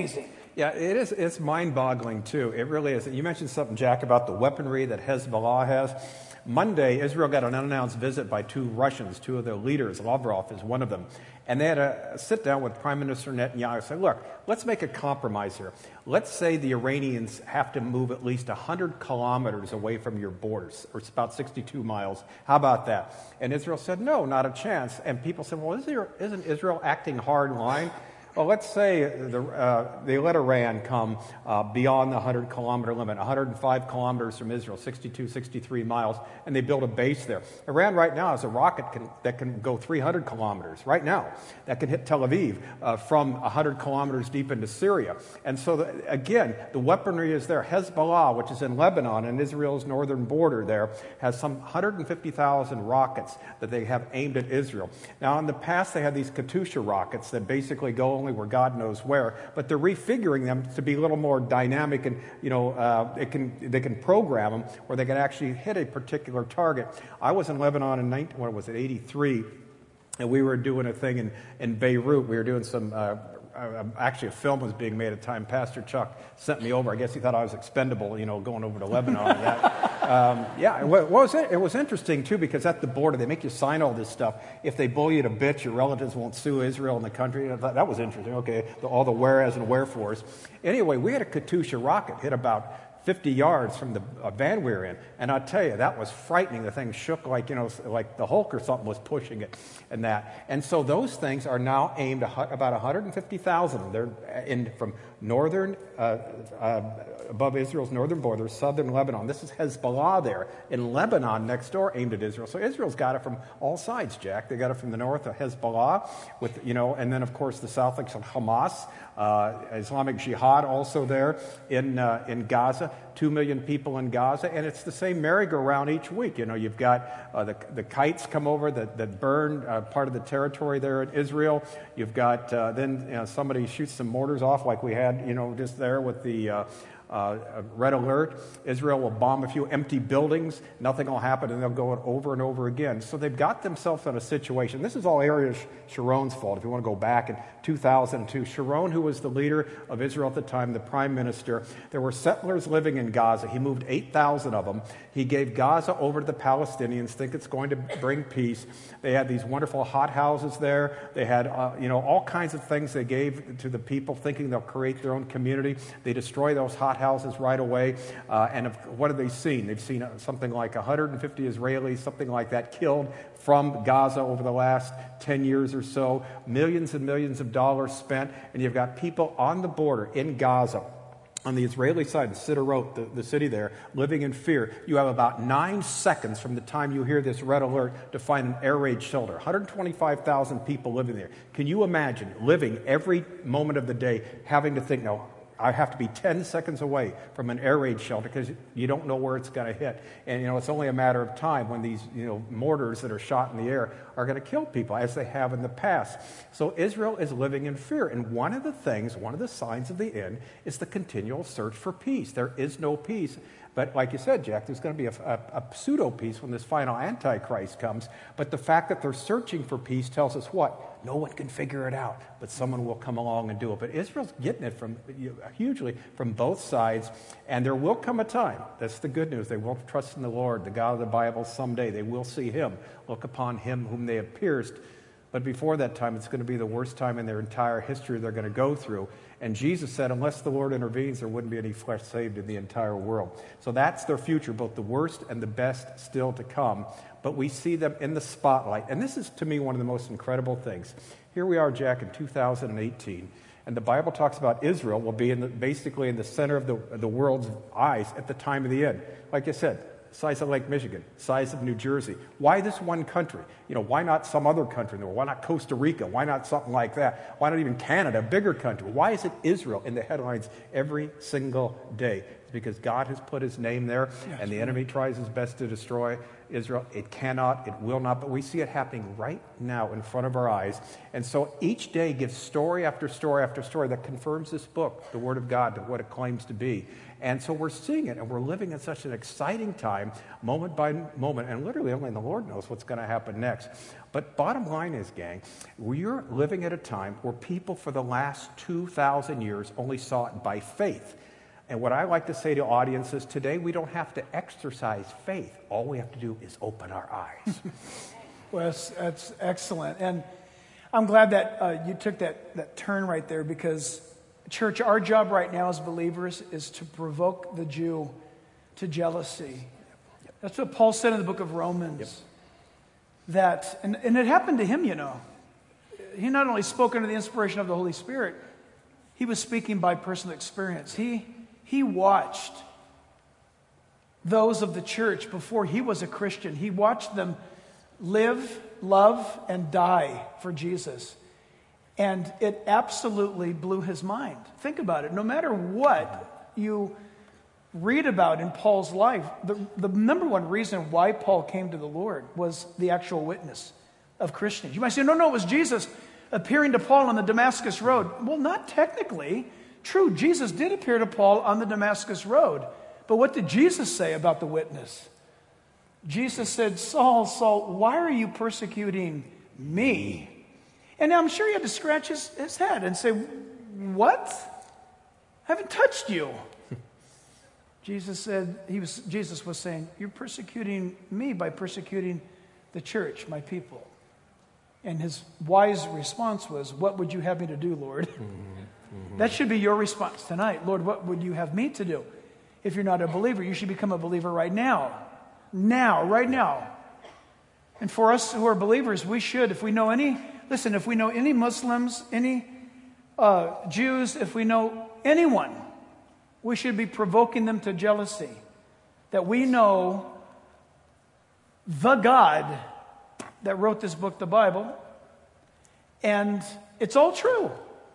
Yeah, it is. It's mind-boggling, too. It really is. You mentioned something, Jack, about the weaponry that Hezbollah has. Monday, Israel got an unannounced visit by two Russians, two of their leaders. Lavrov is one of them. And they had a sit down with Prime Minister Netanyahu and say, look, let's make a compromise here. Let's say the Iranians have to move at least one hundred kilometers away from your borders, or it's about sixty-two miles. How about that? And Israel said, no, not a chance. And people said, well, isn't Israel acting hard line? Well, let's say the, uh, they let Iran come uh, beyond the one hundred kilometer limit, one hundred five kilometers from Israel, sixty-two, sixty-three miles, and they build a base there. Iran right now has a rocket can, that can go three hundred kilometers, right now, that can hit Tel Aviv uh, from one hundred kilometers deep into Syria. And so, the, again, the weaponry is there. Hezbollah, which is in Lebanon and Israel's northern border there, has some one hundred fifty thousand rockets that they have aimed at Israel. Now, in the past, they had these Katyusha rockets that basically go only where God knows where, but they're refiguring them to be a little more dynamic, and you know, uh, it can they can program them where they can actually hit a particular target. I was in Lebanon in nineteen, what was it, eighty-three, and we were doing a thing in in Beirut. We were doing some. Uh, Uh, actually, a film was being made at the time. Pastor Chuck sent me over. I guess he thought I was expendable, you know, going over to Lebanon. And that. Um, yeah, it was, it was interesting, too, because at the border, they make you sign all this stuff. If they bully you to bits, your relatives won't sue Israel in the country. I thought that was interesting. Okay, the, all the whereas and wherefores. Anyway, we had a Katyusha rocket hit about fifty yards from the uh, van we were in. And I'll tell you, that was frightening. The thing shook like, you know, like the Hulk or something was pushing it and that. And so those things are now aimed at about one hundred fifty thousand. They're in from northern, uh, uh, above Israel's northern border, southern Lebanon. This is Hezbollah there in Lebanon next door, aimed at Israel. So Israel's got it from all sides, Jack. They got it from the north of Hezbollah, with, you know, and then, of course, the south, like Hamas, uh, Islamic Jihad also there in, uh, in Gaza. Two million people in Gaza, and it's the same merry-go-round each week. You know, you've got uh, the, the kites come over that, that burn uh, part of the territory there in Israel. You've got uh, then you know, somebody shoots some mortars off like we had, you know, just there with the uh, uh, red alert. Israel will bomb a few empty buildings. Nothing will happen, and they'll go over and over again. So they've got themselves in a situation. This is all Ariel Sharon's fault. If you want to go back in two thousand two, Sharon, who was the leader of Israel at the time, the prime minister, there were settlers living in Gaza. He moved eight thousand of them. He gave Gaza over to the Palestinians, think it's going to bring peace. They had these wonderful hot houses there. They had, uh, you know, all kinds of things they gave to the people, thinking they'll create their own community. They destroy those hot houses right away. Uh, and if, what have they seen? They've seen something like one hundred fifty Israelis, something like that, killed from Gaza over the last ten years or so. Millions and millions of dollars spent. And you've got people on the border in Gaza, on the Israeli side, in Sderot, the, the city there, living in fear. You have about nine seconds from the time you hear this red alert to find an air raid shelter. one hundred twenty-five thousand people living there. Can you imagine living every moment of the day having to think, no, I have to be ten seconds away from an air raid shelter because you don't know where it's going to hit. And, you know, it's only a matter of time when these, you know, mortars that are shot in the air are going to kill people, as they have in the past. So Israel is living in fear. And one of the things, one of the signs of the end is the continual search for peace. There is no peace. But like you said, Jack, there's going to be a, a, a pseudo-peace when this final Antichrist comes. But the fact that they're searching for peace tells us what? No one can figure it out, but someone will come along and do it. But Israel's getting it from hugely from both sides. And there will come a time, that's the good news, they will trust in the Lord, the God of the Bible someday. They will see him, look upon him whom they have pierced. But before that time, it's going to be the worst time in their entire history they're going to go through. And Jesus said, unless the Lord intervenes, there wouldn't be any flesh saved in the entire world. So that's their future, both the worst and the best still to come. But we see them in the spotlight. And this is, to me, one of the most incredible things. Here we are, Jack, in two thousand eighteen. And the Bible talks about Israel will be in the, basically in the center of the, the world's eyes at the time of the end. Like I said, size of Lake Michigan, size of New Jersey. Why this one country? You know, why not some other country? Why not Costa Rica? Why not something like that? Why not even Canada, a bigger country? Why is it Israel in the headlines every single day? It's because God has put his name there, yes, and the enemy tries his best to destroy Israel. It cannot, it will not, but we see it happening right now in front of our eyes. And so each day gives story after story after story that confirms this book, the Word of God, to what it claims to be. And so we're seeing it, and we're living in such an exciting time, moment by moment, and literally only the Lord knows what's going to happen next. But bottom line is, gang, we're living at a time where people for the last two thousand years only saw it by faith. And what I like to say to audiences today, we don't have to exercise faith. All we have to do is open our eyes. Well, that's, that's excellent. And I'm glad that uh, you took that, that turn right there, because, church, our job right now as believers is to provoke the Jew to jealousy. That's what Paul said in the book of Romans. Yep. That, and, and it happened to him, you know. He not only spoke under the inspiration of the Holy Spirit, he was speaking by personal experience. He, he watched those of the church before he was a Christian. He watched them live, love, and die for Jesus. And it absolutely blew his mind. Think about it. No matter what you read about in Paul's life, the, the number one reason why Paul came to the Lord was the actual witness of Christians. You might say, no, no, it was Jesus appearing to Paul on the Damascus Road. Well, not technically. True, Jesus did appear to Paul on the Damascus Road. But what did Jesus say about the witness? Jesus said, Saul, Saul, why are you persecuting me? And I'm sure he had to scratch his, his head and say, what? I haven't touched you. Jesus said, he was, Jesus was saying, you're persecuting me by persecuting the church, my people. And his wise response was, what would you have me to do, Lord? Mm-hmm. Mm-hmm. That should be your response tonight. Lord, what would you have me to do? If you're not a believer, you should become a believer right now. Now, right now. And for us who are believers, we should, if we know any, listen, if we know any Muslims, any uh, Jews, if we know anyone, we should be provoking them to jealousy. That we know the God that wrote this book, the Bible, and it's all true.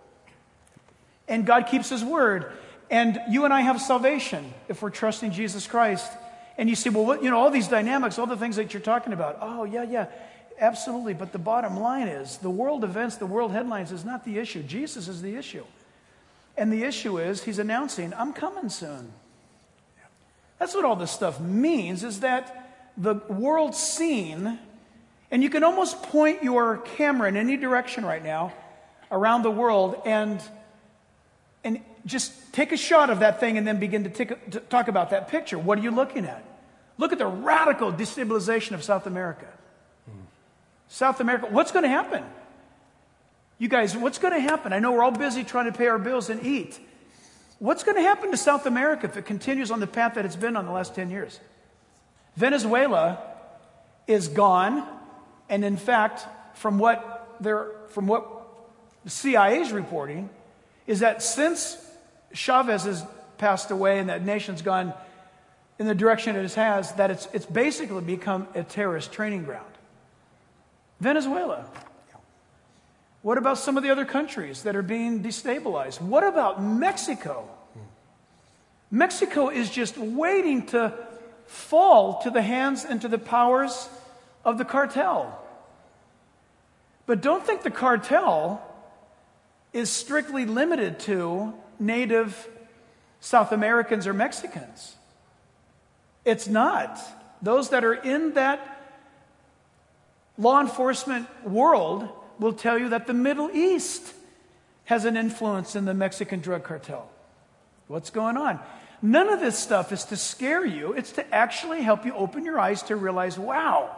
And God keeps his word. And you and I have salvation if we're trusting Jesus Christ. And you say, well, what, you know, all these dynamics, all the things that you're talking about. Oh, yeah, yeah, absolutely. But the bottom line is the world events, the world headlines is not the issue. Jesus is the issue. And the issue is he's announcing, I'm coming soon. That's what all this stuff means, is that the world scene, and you can almost point your camera in any direction right now around the world and and just take a shot of that thing and then begin to, take a, to talk about that picture. What are you looking at? Look at the radical destabilization of South America. Hmm. South America, what's going to happen? You guys, what's going to happen? I know we're all busy trying to pay our bills and eat. What's going to happen to South America if it continues on the path that it's been on the last ten years? Venezuela is gone, and in fact, from what they're, from what the C I A is reporting, is that since Chavez has passed away and that nation's gone in the direction it has, that it's it's basically become a terrorist training ground. Venezuela. What about some of the other countries that are being destabilized? What about Mexico? Mexico is just waiting to fall to the hands and to the powers of the cartel. But don't think the cartel is strictly limited to native South Americans or Mexicans. It's not. Those that are in that law enforcement world will tell you that the Middle East has an influence in the Mexican drug cartel. What's going on? None of this stuff is to scare you. It's to actually help you open your eyes to realize, wow,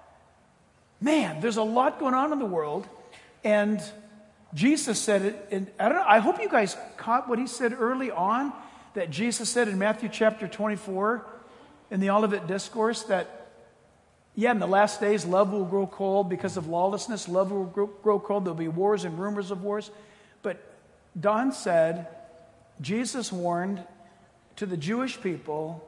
man, there's a lot going on in the world. And Jesus said it, and I don't know, I hope you guys caught what he said early on, that Jesus said in Matthew chapter twenty-four, in the Olivet Discourse, that, yeah, in the last days, love will grow cold because of lawlessness. Love will grow, grow cold. There'll be wars and rumors of wars. But Don said, Jesus warned to the Jewish people,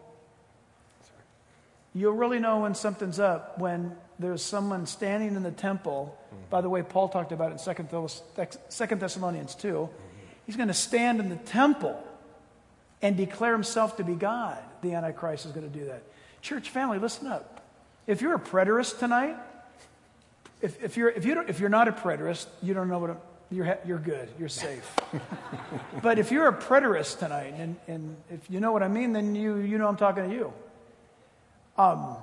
you'll really know when something's up when there's someone standing in the temple. Mm-hmm. By the way, Paul talked about it in Second Thessalonians two. Mm-hmm. He's going to stand in the temple and declare himself to be God. The Antichrist is going to do that. Church family, listen up. If you're a preterist tonight, if, if you're if you don't, if you're not a preterist, you don't know what I'm, you're, ha- you're good. You're safe. But if you're a preterist tonight, and, and if you know what I mean, then you, you know I'm talking to you. Um,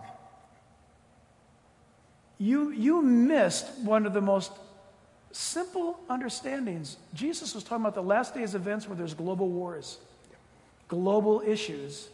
you, you missed one of the most simple understandings. Jesus was talking about the last days events where there's global wars, global issues.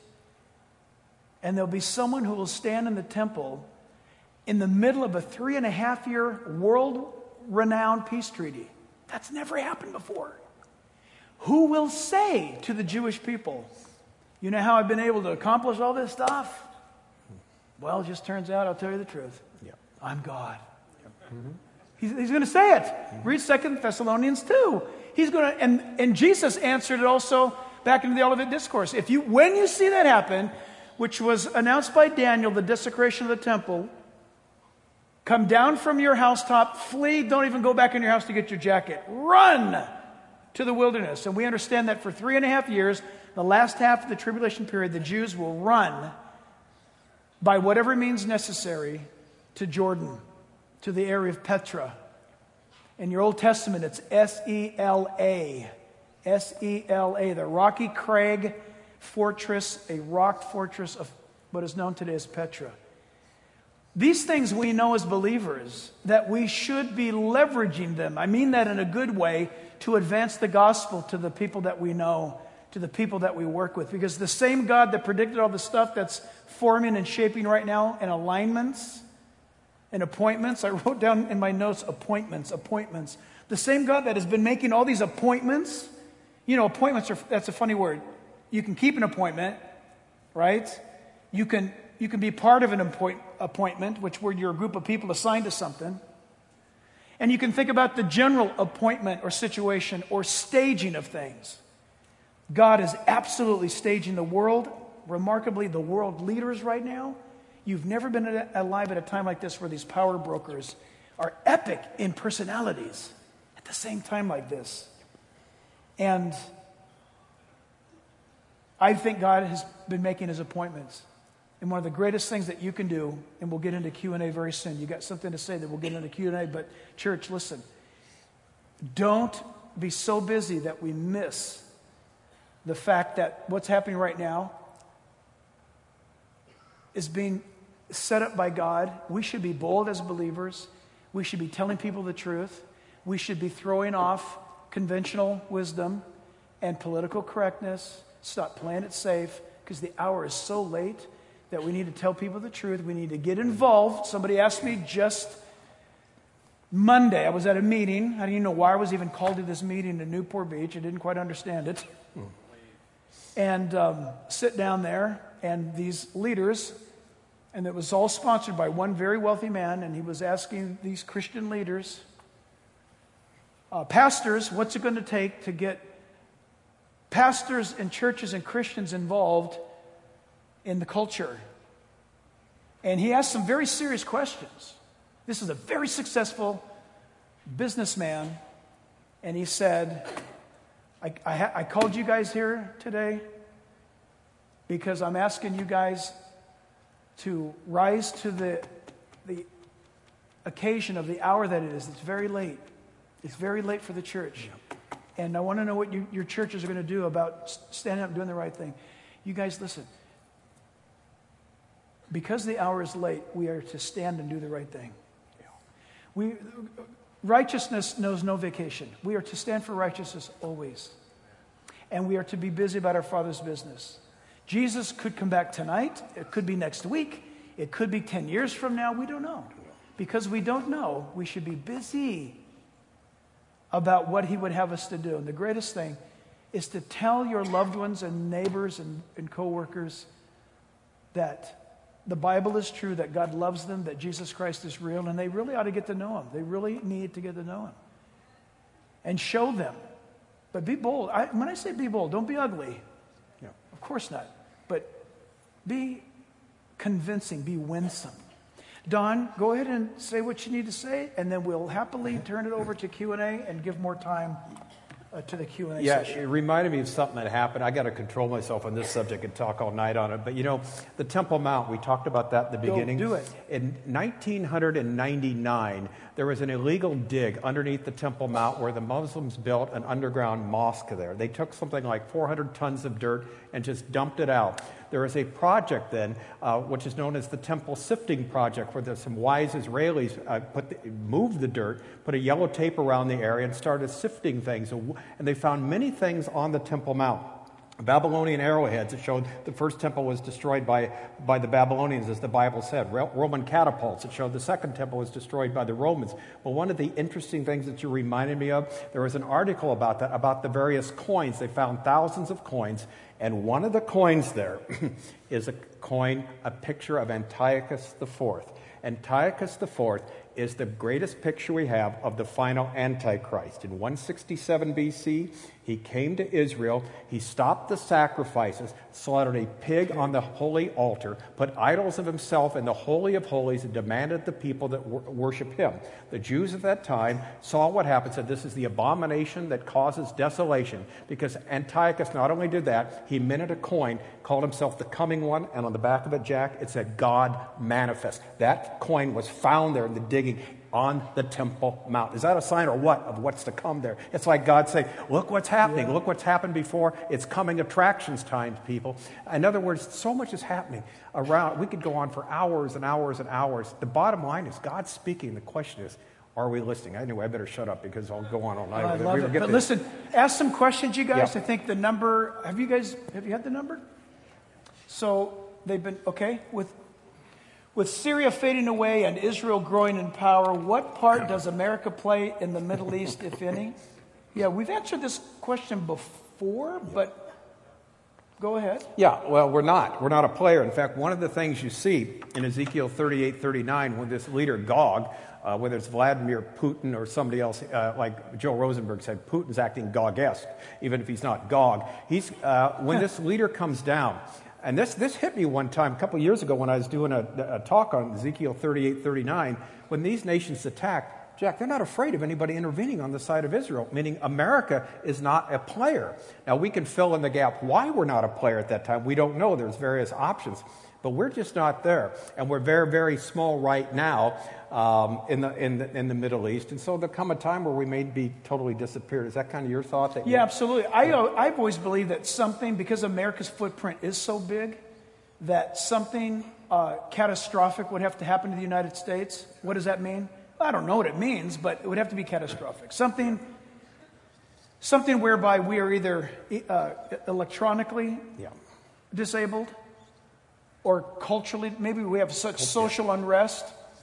And there'll be someone who will stand in the temple in the middle of a three and a half year world-renowned peace treaty. That's never happened before. Who will say to the Jewish people, you know how I've been able to accomplish all this stuff? Well, it just turns out, I'll tell you the truth. Yep. I'm God. Yep. Mm-hmm. He's, he's going to say it. Mm-hmm. Read Second Thessalonians two. He's going to, and, and Jesus answered it also back into the Olivet Discourse. If you, when you see that happen, which was announced by Daniel, the desecration of the temple, come down from your housetop, flee, don't even go back in your house to get your jacket. Run to the wilderness. And we understand that for three and a half years, the last half of the tribulation period, the Jews will run by whatever means necessary to Jordan, to the area of Petra. In your Old Testament, it's S E L A. S E L A, the rocky crag fortress, a rock fortress of what is known today as Petra. These things we know as believers, that we should be leveraging them. I mean that in a good way, to advance the gospel to the people that we know, to the people that we work with. Because the same God that predicted all the stuff that's forming and shaping right now in alignments and appointments, I wrote down in my notes, appointments, appointments. The same God that has been making all these appointments, you know, appointments are, that's a funny word. You can keep an appointment, right? You can you can be part of an appoint, appointment, which where you're a group of people assigned to something. And you can think about the general appointment or situation or staging of things. God is absolutely staging the world, remarkably the world leaders right now. You've never been alive at a time like this where these power brokers are epic in personalities at the same time like this. And I think God has been making his appointments. And one of the greatest things that you can do, and we'll get into Q and A very soon. You got something to say that we'll get into Q and A, but church, listen. Don't be so busy that we miss the fact that what's happening right now is being set up by God. We should be bold as believers. We should be telling people the truth. We should be throwing off conventional wisdom and political correctness. Stop playing it safe, because the hour is so late that we need to tell people the truth. We need to get involved. Somebody asked me just Monday, I was at a meeting. I didn't even know why I was even called to this meeting in Newport Beach. I didn't quite understand it. Hmm. And um, sit down there, and these leaders, and it was all sponsored by one very wealthy man, and he was asking these Christian leaders, uh, pastors, what's it going to take to get pastors and churches and Christians involved in the culture? And he asked some very serious questions. This is a very successful businessman, and he said, I, I, ha- I called you guys here today because I'm asking you guys to rise to the, the occasion of the hour that it is. It's very late. It's very late for the church. And I want to know what you, your churches are going to do about standing up and doing the right thing. You guys, listen. Because the hour is late, we are to stand and do the right thing. We, righteousness knows no vacation. We are to stand for righteousness always. And we are to be busy about our Father's business. Jesus could come back tonight. It could be next week. It could be ten years from now. We don't know. Because we don't know, we should be busy about what he would have us to do. And the greatest thing is to tell your loved ones and neighbors and, and co-workers that the Bible is true, that God loves them, that Jesus Christ is real, and they really ought to get to know him. They really need to get to know him. And show them. But be bold. I, when I say be bold, don't be ugly. Yeah. Of course not. But be convincing, be winsome. Don, go ahead and say what you need to say, and then we'll happily turn it over to Q and A and give more time uh, to the Q and A Yeah, session. it reminded me of something that happened. I got to control myself on this subject and talk all night on it. But you know, the Temple Mount, we talked about that in the Go beginning. do it. In nineteen ninety-nine, there was an illegal dig underneath the Temple Mount where the Muslims built an underground mosque there. They took something like four hundred tons of dirt and just dumped it out. There was a project then, uh, which is known as the Temple Sifting Project, where there's some wise Israelis uh, put the, moved the dirt, put a yellow tape around the area, and started sifting things. And they found many things on the Temple Mount. Babylonian arrowheads that showed the first temple was destroyed by, by the Babylonians, as the Bible said. Roman catapults that showed the second temple was destroyed by the Romans. But one of the interesting things that you reminded me of, there was an article about that, about the various coins. They found thousands of coins, and one of the coins there is a coin, a picture of Antiochus the Fourth. Antiochus the Fourth is the greatest picture we have of the final Antichrist. In one sixty-seven B C, he came to Israel, he stopped the sacrifices, slaughtered a pig on the holy altar, put idols of himself in the Holy of Holies, and demanded the people that wor- worship him. The Jews at that time saw what happened, said this is the abomination that causes desolation, because Antiochus not only did that, he minted a coin, called himself the Coming One, and on the back of it, Jack, it said God manifest. That coin was found there in the digging on the Temple Mount. Is that a sign or what of what's to come there? It's like God saying, look what's happening. Yeah. Look what's happened before. It's coming attractions time, people. In other words, so much is happening around. We could go on for hours and hours and hours. The bottom line is God's speaking. The question is, are we listening? Anyway, I better shut up because I'll go on all night. I with love it. it. But this. listen, ask some questions, you guys. Yeah. I think the number, have you guys, have you had the number? So they've been, okay, with With Syria fading away and Israel growing in power, what part does America play in the Middle East, if any? Yeah, we've answered this question before, but go ahead. Yeah, well, we're not. We're not a player. In fact, one of the things you see in Ezekiel thirty-eight, thirty-nine, when this leader Gog, uh, whether it's Vladimir Putin or somebody else, uh, like Joe Rosenberg said, Putin's acting Gog-esque, even if he's not Gog. He's uh, when this leader comes down. And this this hit me one time, a couple of years ago, when I was doing a, a talk on Ezekiel thirty-eight, thirty-nine. When these nations attack, Jack, they're not afraid of anybody intervening on the side of Israel, meaning America is not a player. Now, we can fill in the gap why we're not a player at that time. We don't know. There's various options. But we're just not there. And we're very, very small right now um, in, the, in, the, in the Middle East. And so there'll come a time where we may be totally disappeared. Is that kind of your thought? That yeah, absolutely. I, I've always believed that something, because America's footprint is so big, that something uh, catastrophic would have to happen to the United States. What does that mean? I don't know what it means, but it would have to be catastrophic. Something, something whereby we are either uh, electronically yeah. disabled, or culturally, maybe we have such social unrest.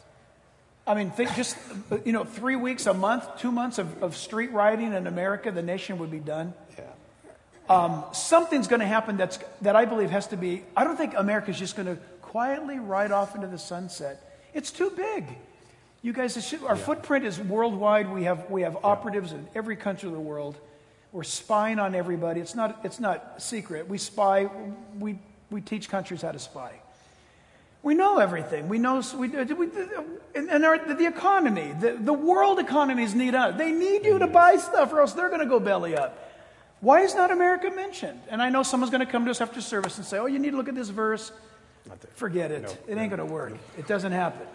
I mean, think just, you know, three weeks, a month, two months of, of street rioting in America, the nation would be done. Yeah. Um, something's going to happen that's that I believe has to be, I don't think America's just going to quietly ride off into the sunset. It's too big. You guys, should, our yeah. footprint is worldwide. We have we have yeah. operatives in every country of the world. We're spying on everybody. It's not it's not secret. We spy, we... We teach countries how to spy. We know everything. We know, we, we, and, and our, the economy, the, the world economies need us. They need you to buy stuff or else they're going to go belly up. Why is not America mentioned? And I know someone's going to come to us after service and say, oh, you need to look at this verse. Forget it. No, it ain't going to work. No. It doesn't happen.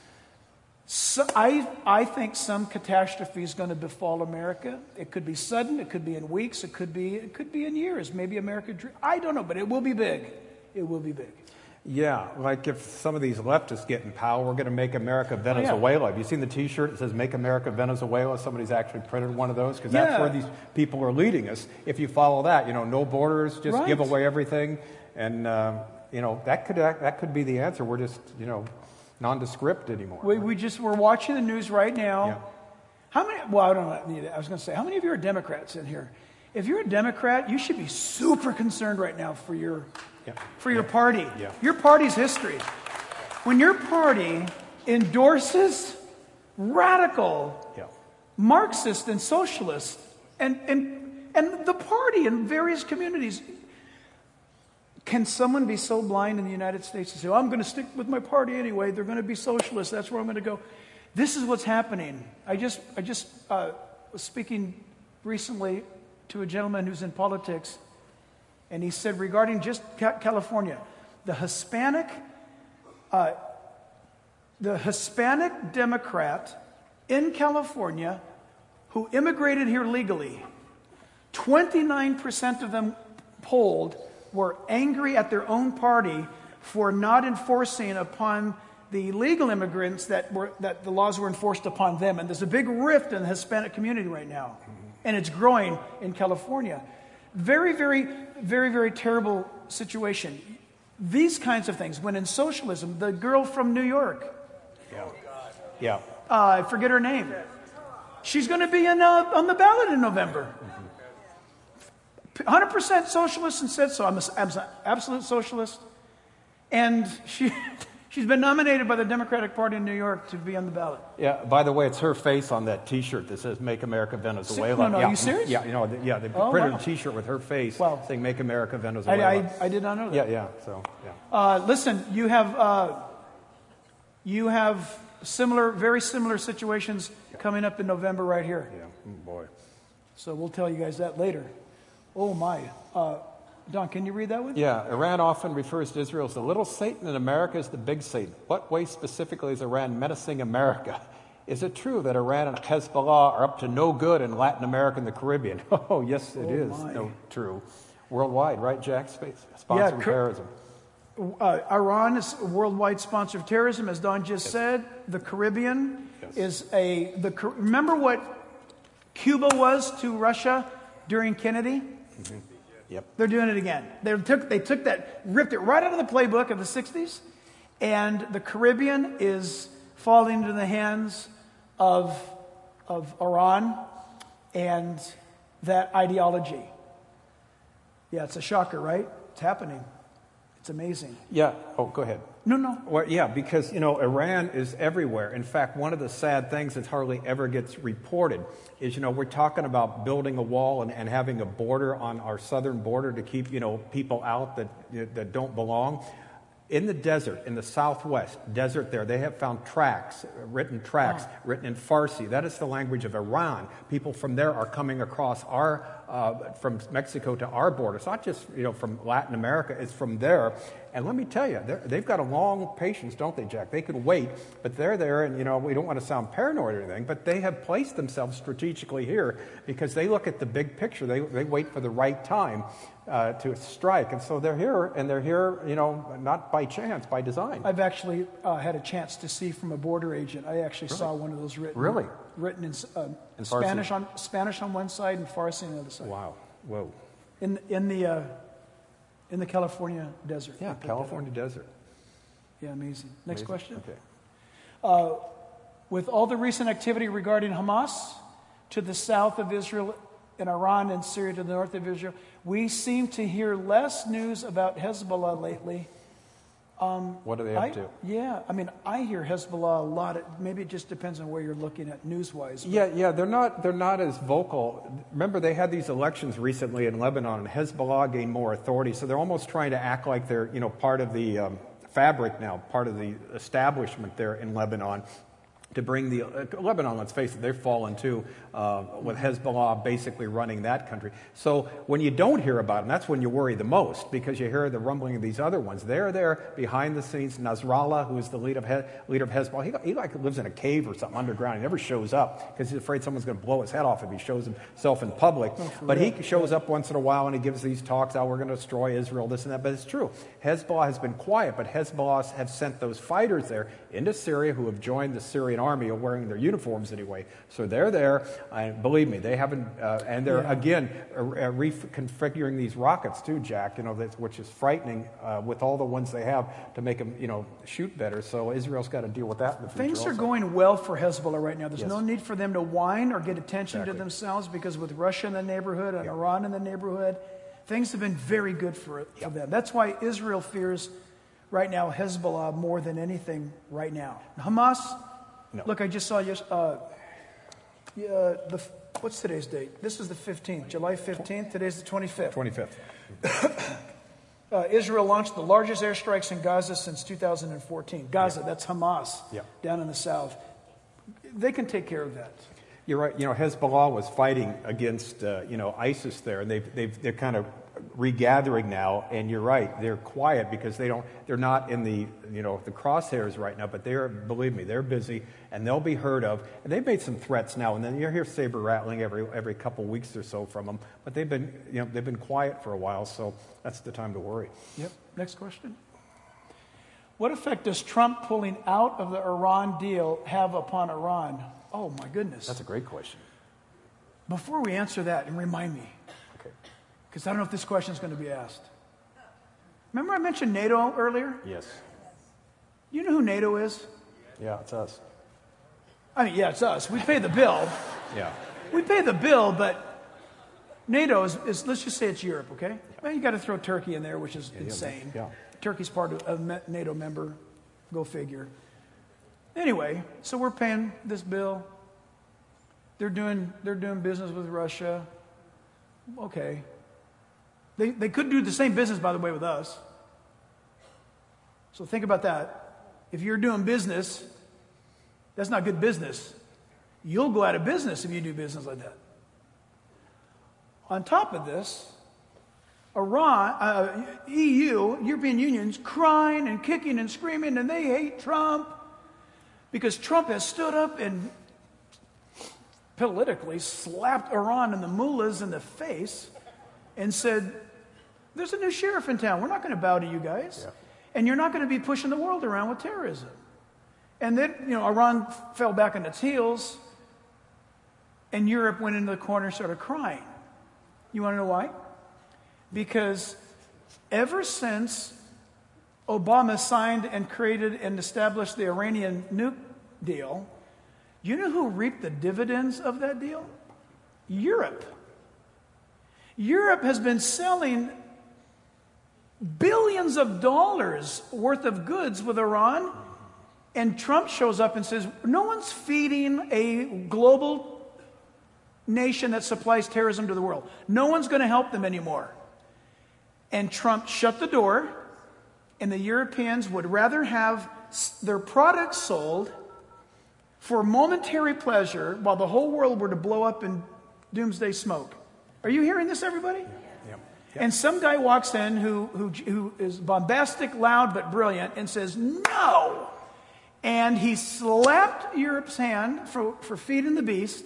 So I, I think some catastrophe is going to befall America. It could be sudden. It could be in weeks. It could be it could be in years. Maybe America. I don't know, but it will be big. It will be big. Yeah, like if some of these leftists get in power, we're going to make America Venezuela. Oh, yeah. Have you seen the T-shirt that says "Make America Venezuela"? Somebody's actually printed one of those because that's yeah. where these people are leading us. If you follow that, you know, no borders, just right. give away everything, and uh, you know that could that could be the answer. We're just you know. nondescript anymore. We, we just, we're watching the news right now. Yeah. How many, well, I don't know, I was going to say, how many of you are Democrats in here? If you're a Democrat, you should be super concerned right now for your, yeah. for your yeah. party. Yeah. Your party's history. When your party endorses radical yeah. Marxist and socialist, and, and, and the party in various communities. Can someone be so blind in the United States to say, oh, I'm going to stick with my party anyway. They're going to be socialists. That's where I'm going to go. This is what's happening. I just I just uh, was speaking recently to a gentleman who's in politics, and he said regarding just Ca- California, the Hispanic, uh, the Hispanic Democrat in California who immigrated here legally, twenty-nine percent of them polled were angry at their own party for not enforcing upon the illegal immigrants that were that the laws were enforced upon them. And there's a big rift in the Hispanic community right now. And it's growing in California. Very, very, very, very terrible situation. These kinds of things. When in socialism, the girl from New York, Yeah. Yeah. uh, I forget her name, she's going to be in, uh, on the ballot in November. one hundred percent socialist and said so. I'm an absolute socialist. And she... She's been nominated by the Democratic Party in New York to be on the ballot. Yeah. By the way, it's her face on that T-shirt that says "Make America Venezuela." No, no, yeah. are you serious? Yeah. You know. Yeah. They Oh, printed wow. a T-shirt with her face Wow. saying "Make America I, Venezuela." I, I did not know that. Yeah. Yeah. So. Yeah. Uh, listen, you have uh, you have similar, very similar situations coming up in November right here. Yeah. Oh, boy. So we'll tell you guys that later. Oh my, uh, Don, can you read that one? Yeah, Iran often refers to Israel as the little Satan and America as the big Satan. What way specifically is Iran menacing America? Is it true that Iran and Hezbollah are up to no good in Latin America and the Caribbean? Oh, yes, it Oh, is my. no, true. Worldwide, right, Jack? Space, sponsor of cor- terrorism. Uh, Iran is a worldwide sponsor of terrorism, as Don just Yes. said. The Caribbean Yes. is a the. Car- Remember what Cuba was to Russia during Kennedy? Mm-hmm. Yep. They're doing it again. They took they took that, ripped it right out of the playbook of the sixties, and the Caribbean is falling into the hands of of Iran and that ideology. Yeah, it's a shocker, right? It's happening. It's amazing. Yeah. Oh, go ahead. No, no. Well, yeah, because, you know, Iran is everywhere. In fact, one of the sad things that hardly ever gets reported is, you know, we're talking about building a wall and, and having a border on our southern border to keep, you know, people out that, that don't belong. In the desert, in the southwest desert there, they have found tracts, written tracts, Oh. written in Farsi. That is the language of Iran. People from there are coming across our, uh, from Mexico to our border. It's not just, you know, from Latin America, it's from there. And let me tell you, they've got a long patience, don't they, Jack? They could wait, but they're there, and, you know, we don't want to sound paranoid or anything, but they have placed themselves strategically here because they look at the big picture. They, they wait for the right time uh, to strike. And so they're here, and they're here, you know, not by chance, by design. I've actually uh, had a chance to see from a border agent. I actually Really? saw one of those written. Really? Written in, uh, In Farsi? Spanish on Spanish on one side and Farsi on the other side. Wow. Whoa. In in the uh, in the California desert. Yeah, They put that California desert. up. Yeah, amazing. Next Amazing. question. Okay. With all the recent activity regarding Hamas to the south of Israel and Iran and Syria to the north of Israel, we seem to hear less news about Hezbollah lately. What are they up I, to? yeah, I mean, I hear Hezbollah a lot. It, maybe it just depends on where you're looking at news-wise. but- Yeah, yeah, they're not they're not as vocal. Remember, they had these elections recently in Lebanon, and Hezbollah gained more authority. So they're almost trying to act like they're, you know, part of the um, fabric now, part of the establishment there in Lebanon. To bring the uh, Lebanon, let's face it, they've fallen too, uh, with Hezbollah basically running that country. So when you don't hear about them, that's when you worry the most, because you hear the rumbling of these other ones. They're there behind the scenes. Nasrallah, who is the leader of, he- leader of Hezbollah, he, he like lives in a cave or something underground. He never shows up because he's afraid someone's going to blow his head off if he shows himself in public. Oh, but real? he shows up once in a while and he gives these talks, how we're going to destroy Israel, this and that. But it's true. Hezbollah has been quiet, but Hezbollah have sent those fighters there into Syria who have joined the Syrian army, or wearing their uniforms anyway. So they're there, and believe me, they haven't, uh, and they're, Yeah. again, uh, reconfiguring these rockets too, Jack, you know, that's, which is frightening uh, with all the ones they have to make them, you know, shoot better. So Israel's got to deal with that in the future. Things are also. going well for Hezbollah right now. There's Yes. no need for them to whine or get attention Exactly. to themselves, because with Russia in the neighborhood and Iran in the neighborhood, things have been very good for, for Yeah. them. That's why Israel fears right now Hezbollah more than anything right now. Hamas, No. look, I just saw yes, uh, yeah, the, what's today's date? This is the fifteenth, July fifteenth. Today's the twenty-fifth. twenty-fifth. Uh, Israel launched the largest airstrikes in Gaza since two thousand fourteen. Gaza, that's Hamas, Yeah. down in the south. They can take care of that. you're right. You know, Hezbollah was fighting against, uh, you know, ISIS there, and they've, they've, they're kind of regathering now. And you're right, they're quiet because they don't, they're not in the, you know, the crosshairs right now. But they're, believe me, they're busy, and they'll be heard of. And they've made some threats now, and then you hear saber rattling every every couple weeks or so from them. But they've been, you know, they've been quiet for a while, so that's the time to worry. Yep. Next question. What effect does Trump pulling out of the Iran deal have upon Iran? Oh, my goodness. That's a great question. Before we answer that, and remind me, Okay. because I don't know if this question is going to be asked. Remember I mentioned NATO earlier? Yes. You know who NATO is? Yeah, it's us. I mean, yeah, it's us. We pay the bill. Yeah. We pay the bill, but NATO is, is let's just say it's Europe, okay? Yeah. Well, you got to throw Turkey in there, which is yeah, insane. Yeah. Turkey's part of a NATO member. Go figure. Anyway, so we're paying this bill. They're doing they're doing business with Russia. Okay. They they could do the same business, by the way, with us. So think about that. If you're doing business, that's not good business. You'll go out of business if you do business like that. On top of this, Iran, uh, E U, European Union's crying and kicking and screaming, and they hate Trump because Trump has stood up and politically slapped Iran and the mullahs in the face and said, there's a new sheriff in town. We're not going to bow to you guys. Yeah. And you're not going to be pushing the world around with terrorism. And then, you know, Iran fell back on its heels, and Europe went into the corner and started crying. You want to know why? Because ever since Obama signed and created and established the Iranian nuke deal, you know who reaped the dividends of that deal? Europe. Europe has been selling billions of dollars worth of goods with Iran, and Trump shows up and says, no one's feeding a global nation that supplies terrorism to the world. No one's going to help them anymore. And Trump shut the door, and the Europeans would rather have their products sold for momentary pleasure while the whole world were to blow up in doomsday smoke. Are you hearing this, everybody? Yep. Yep. And some guy walks in who, who, who is bombastic, loud, but brilliant, and says, no! And he slapped Europe's hand for, for feeding the beast,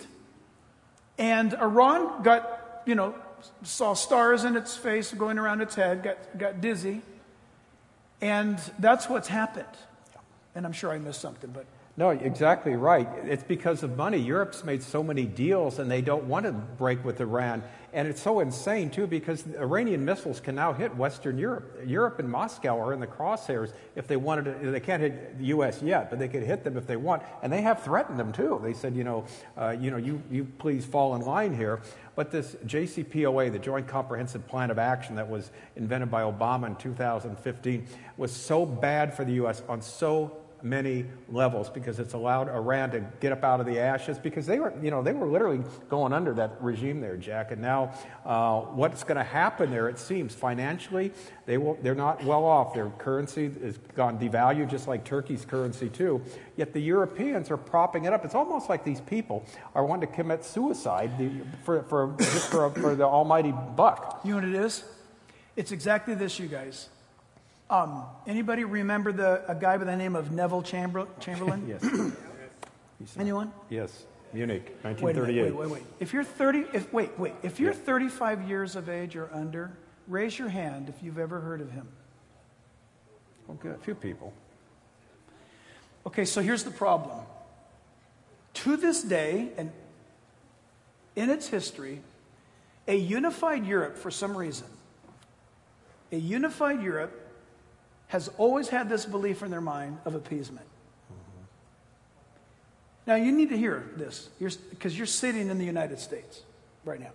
and Iran got, you know, saw stars in its face going around its head, got, got dizzy, and that's what's happened. And I'm sure I missed something, but... No, exactly right. It's because of money. Europe's made so many deals, and they don't want to break with Iran. And it's so insane, too, because Iranian missiles can now hit Western Europe. Europe and Moscow are in the crosshairs if they wanted to. They can't hit the U S yet, but they could hit them if they want. And they have threatened them, too. They said, you know, uh, you know, you, you please fall in line here. But this J C P O A, the Joint Comprehensive Plan of Action that was invented by Obama in two thousand fifteen, was so bad for the U S on so many levels because it's allowed Iran to get up out of the ashes because they were, you know, they were literally going under that regime there, Jack. And now uh, what's going to happen there, it seems, financially, they will, they're not well off. Their currency has gone devalued just like Turkey's currency too. Yet the Europeans are propping it up. It's almost like these people are wanting to commit suicide for, for, just for, for the almighty buck. You know what it is? It's exactly this, you guys. Um, anybody remember the a guy by the name of Neville Chamber, Chamberlain? Yes. Anyone? Yes. Munich, nineteen Wait, thirty-eight. wait, wait, wait. If you're thirty, if wait, wait. If you're yeah. thirty-five years of age or under, raise your hand if you've ever heard of him. Okay, a few people. Okay, so here's the problem. To this day, and in its history, a unified Europe, for some reason, a unified Europe has always had this belief in their mind of appeasement. Mm-hmm. Now, you need to hear this, because you're, you're sitting in the United States right now.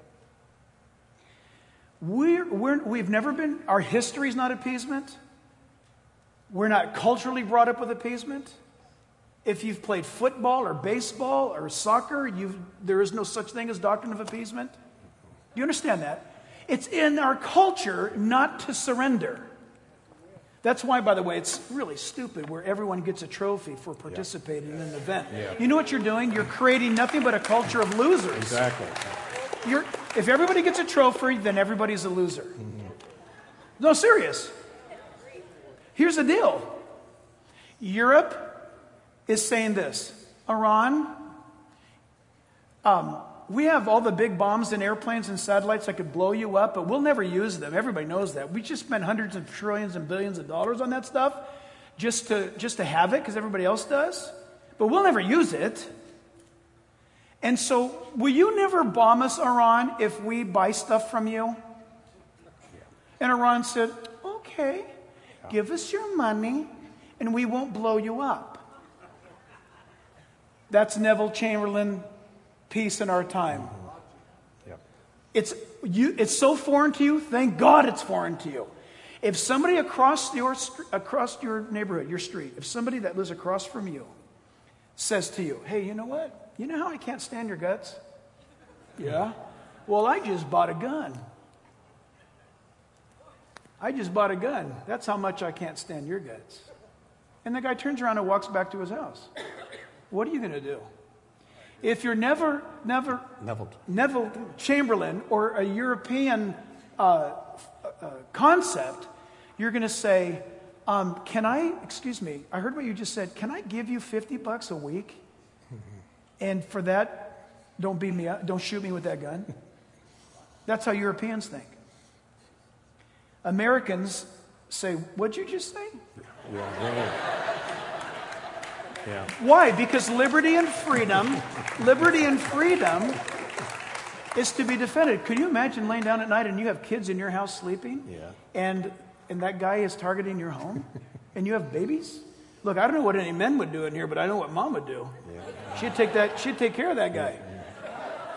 We're, we're, we've never been, our history is not appeasement. We're not culturally brought up with appeasement. If you've played football or baseball or soccer, you've, there is no such thing as doctrine of appeasement. Do you understand that? It's in our culture not to surrender. That's why, by the way, it's really stupid where everyone gets a trophy for participating yeah. in an event. Yeah. You know what you're doing? You're creating nothing but a culture of losers. Exactly. You're, if everybody gets a trophy, then everybody's a loser. Mm-hmm. No, serious. Here's the deal. Europe is saying this. Iran, um, we have all the big bombs and airplanes and satellites that could blow you up, but we'll never use them. Everybody knows that. We just spend hundreds of trillions and billions of dollars on that stuff just to, just to have it because everybody else does. But we'll never use it. And so, will you never bomb us, Iran, if we buy stuff from you? And Iran said, okay, give us your money and we won't blow you up. That's Neville Chamberlain peace in our time. Yep. It's you. It's so foreign to you. Thank God it's foreign to you. If somebody across your across your neighborhood, your street, if somebody that lives across from you says to you, "Hey, you know what? You know how I can't stand your guts?" Yeah. Well, I just bought a gun. I just bought a gun. That's how much I can't stand your guts. And the guy turns around and walks back to his house. What are you going to do? If you're never, never, Neville, Neville Chamberlain or a European uh, uh, concept, you're going to say, um, can I, excuse me, I heard what you just said. Can I give you fifty bucks a week? And for that, don't beat me up. Don't shoot me with that gun. That's how Europeans think. Americans say, what'd you just say? Yeah, really. Yeah. Why? Because liberty and freedom, liberty and freedom is to be defended. Could you imagine laying down at night and you have kids in your house sleeping? Yeah. And and that guy is targeting your home? And you have babies? Look, I don't know what any men would do in here, but I know what mom would do. Yeah. She'd take that, she'd take care of that guy. Yeah.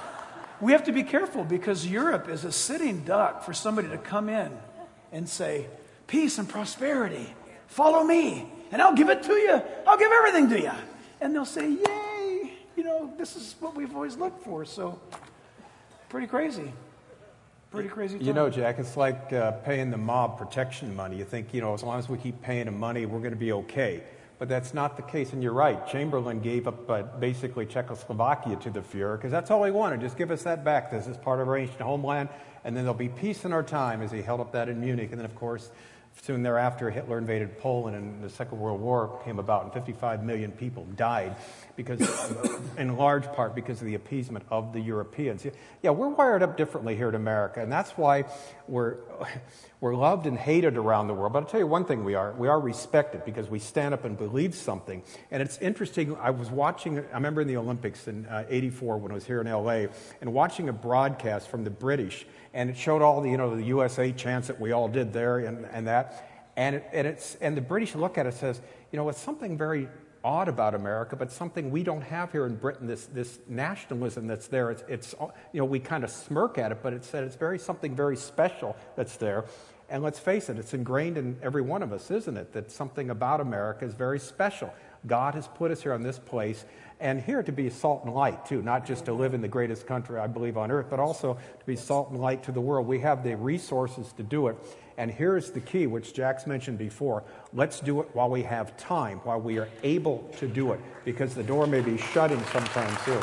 We have to be careful because Europe is a sitting duck for somebody to come in and say, peace and prosperity, follow me. And I'll give it to you. I'll give everything to you. And they'll say, yay. You know, this is what we've always looked for. So, pretty crazy. Pretty crazy time. You know, Jack, it's like uh, paying the mob protection money. You think, you know, as long as we keep paying them money, we're going to be okay. But that's not the case. And you're right. Chamberlain gave up uh, basically Czechoslovakia to the Fuhrer because that's all he wanted. Just give us that back. This is part of our ancient homeland. And then there'll be peace in our time as he held up that in Munich. And then, of course, soon thereafter, Hitler invaded Poland, and the Second World War came about, and fifty-five million people died because, in large part, because of the appeasement of the Europeans. Yeah, we're wired up differently here in America, and that's why we're we're loved and hated around the world. But I'll tell you one thing: we are we are respected because we stand up and believe something. And it's interesting. I was watching. I remember in the Olympics in uh, eighty-four when I was here in L A, and watching a broadcast from the British. And it showed all the, you know, the U S A chants that we all did there and, and that. And, it, and, it's, and the British look at it and says, you know, it's something very odd about America, but something we don't have here in Britain, this, this nationalism that's there. It's, it's, you know, we kind of smirk at it, but it said it's very something very special that's there. And let's face it, it's ingrained in every one of us, isn't it, that something about America is very special. God has put us here on this place, and here to be salt and light, too, not just to live in the greatest country, I believe, on earth, but also to be salt and light to the world. We have the resources to do it, and here's the key, which Jack's mentioned before. Let's do it while we have time, while we are able to do it, because the door may be shutting sometime soon.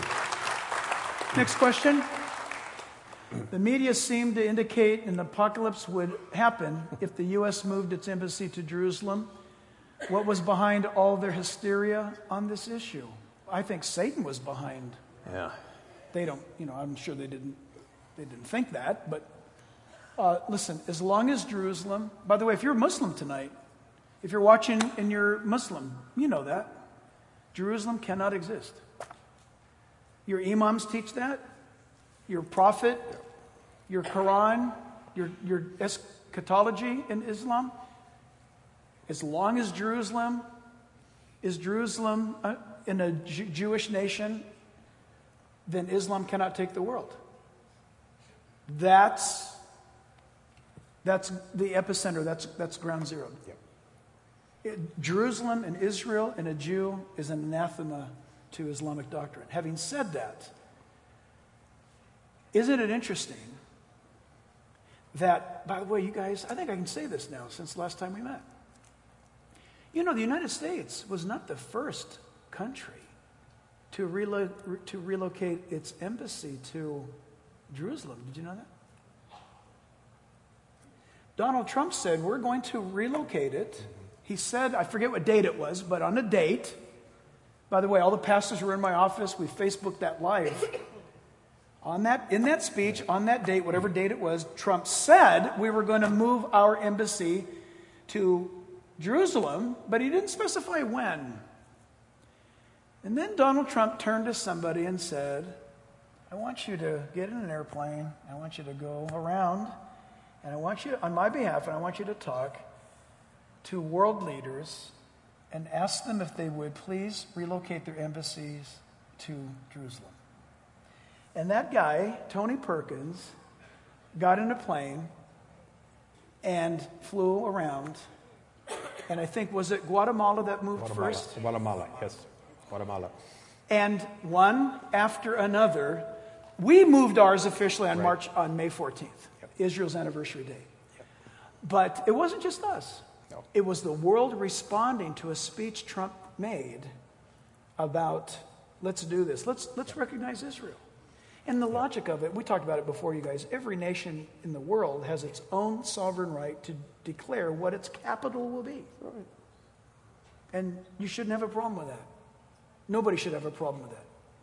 Next question. The media seem to indicate an apocalypse would happen if the U S moved its embassy to Jerusalem. What was behind all their hysteria on this issue? I think Satan was behind. Yeah. They don't, you know, I'm sure they didn't they didn't think that, but uh, listen, as long as Jerusalem, by the way, if you're a Muslim tonight, if you're watching and you're Muslim, you know that. Jerusalem cannot exist. Your imams teach that. Your prophet, your Quran, your, your eschatology in Islam. As long as Jerusalem is Jerusalem uh, in a Jew- Jewish nation, then Islam cannot take the world. That's that's the epicenter. That's that's ground zero. Yep. It, Jerusalem and Israel and a Jew is an anathema to Islamic doctrine. Having said that, isn't it interesting that, by the way, you guys, I think I can say this now since the last time we met. You know, the United States was not the first country to, relo- to relocate its embassy to Jerusalem. Did you know that? Donald Trump said, we're going to relocate it. He said, I forget what date it was, but on a date. By the way, all the pastors were in my office. We Facebooked that live. On that, in that speech, on that date, whatever date it was, Trump said we were going to move our embassy to Jerusalem, but he didn't specify when. And then Donald Trump turned to somebody and said, I want you to get in an airplane. I want you to go around. And I want you, on my behalf, and I want you to talk to world leaders and ask them if they would please relocate their embassies to Jerusalem. And that guy, Tony Perkins, got in a plane and flew around. And I think, was it Guatemala that moved Guatemala. first? Guatemala, yes. Guatemala. And one after another, we moved ours officially on Right. March, on May fourteenth, Yep. Israel's anniversary day. Yep. But it wasn't just us. No. It was the world responding to a speech Trump made about, let's do this. Let's, let's yep. recognize Israel. And the logic of it, we talked about it before, you guys. Every nation in the world has its own sovereign right to declare what its capital will be. Right. And you shouldn't have a problem with that. Nobody should have a problem with that.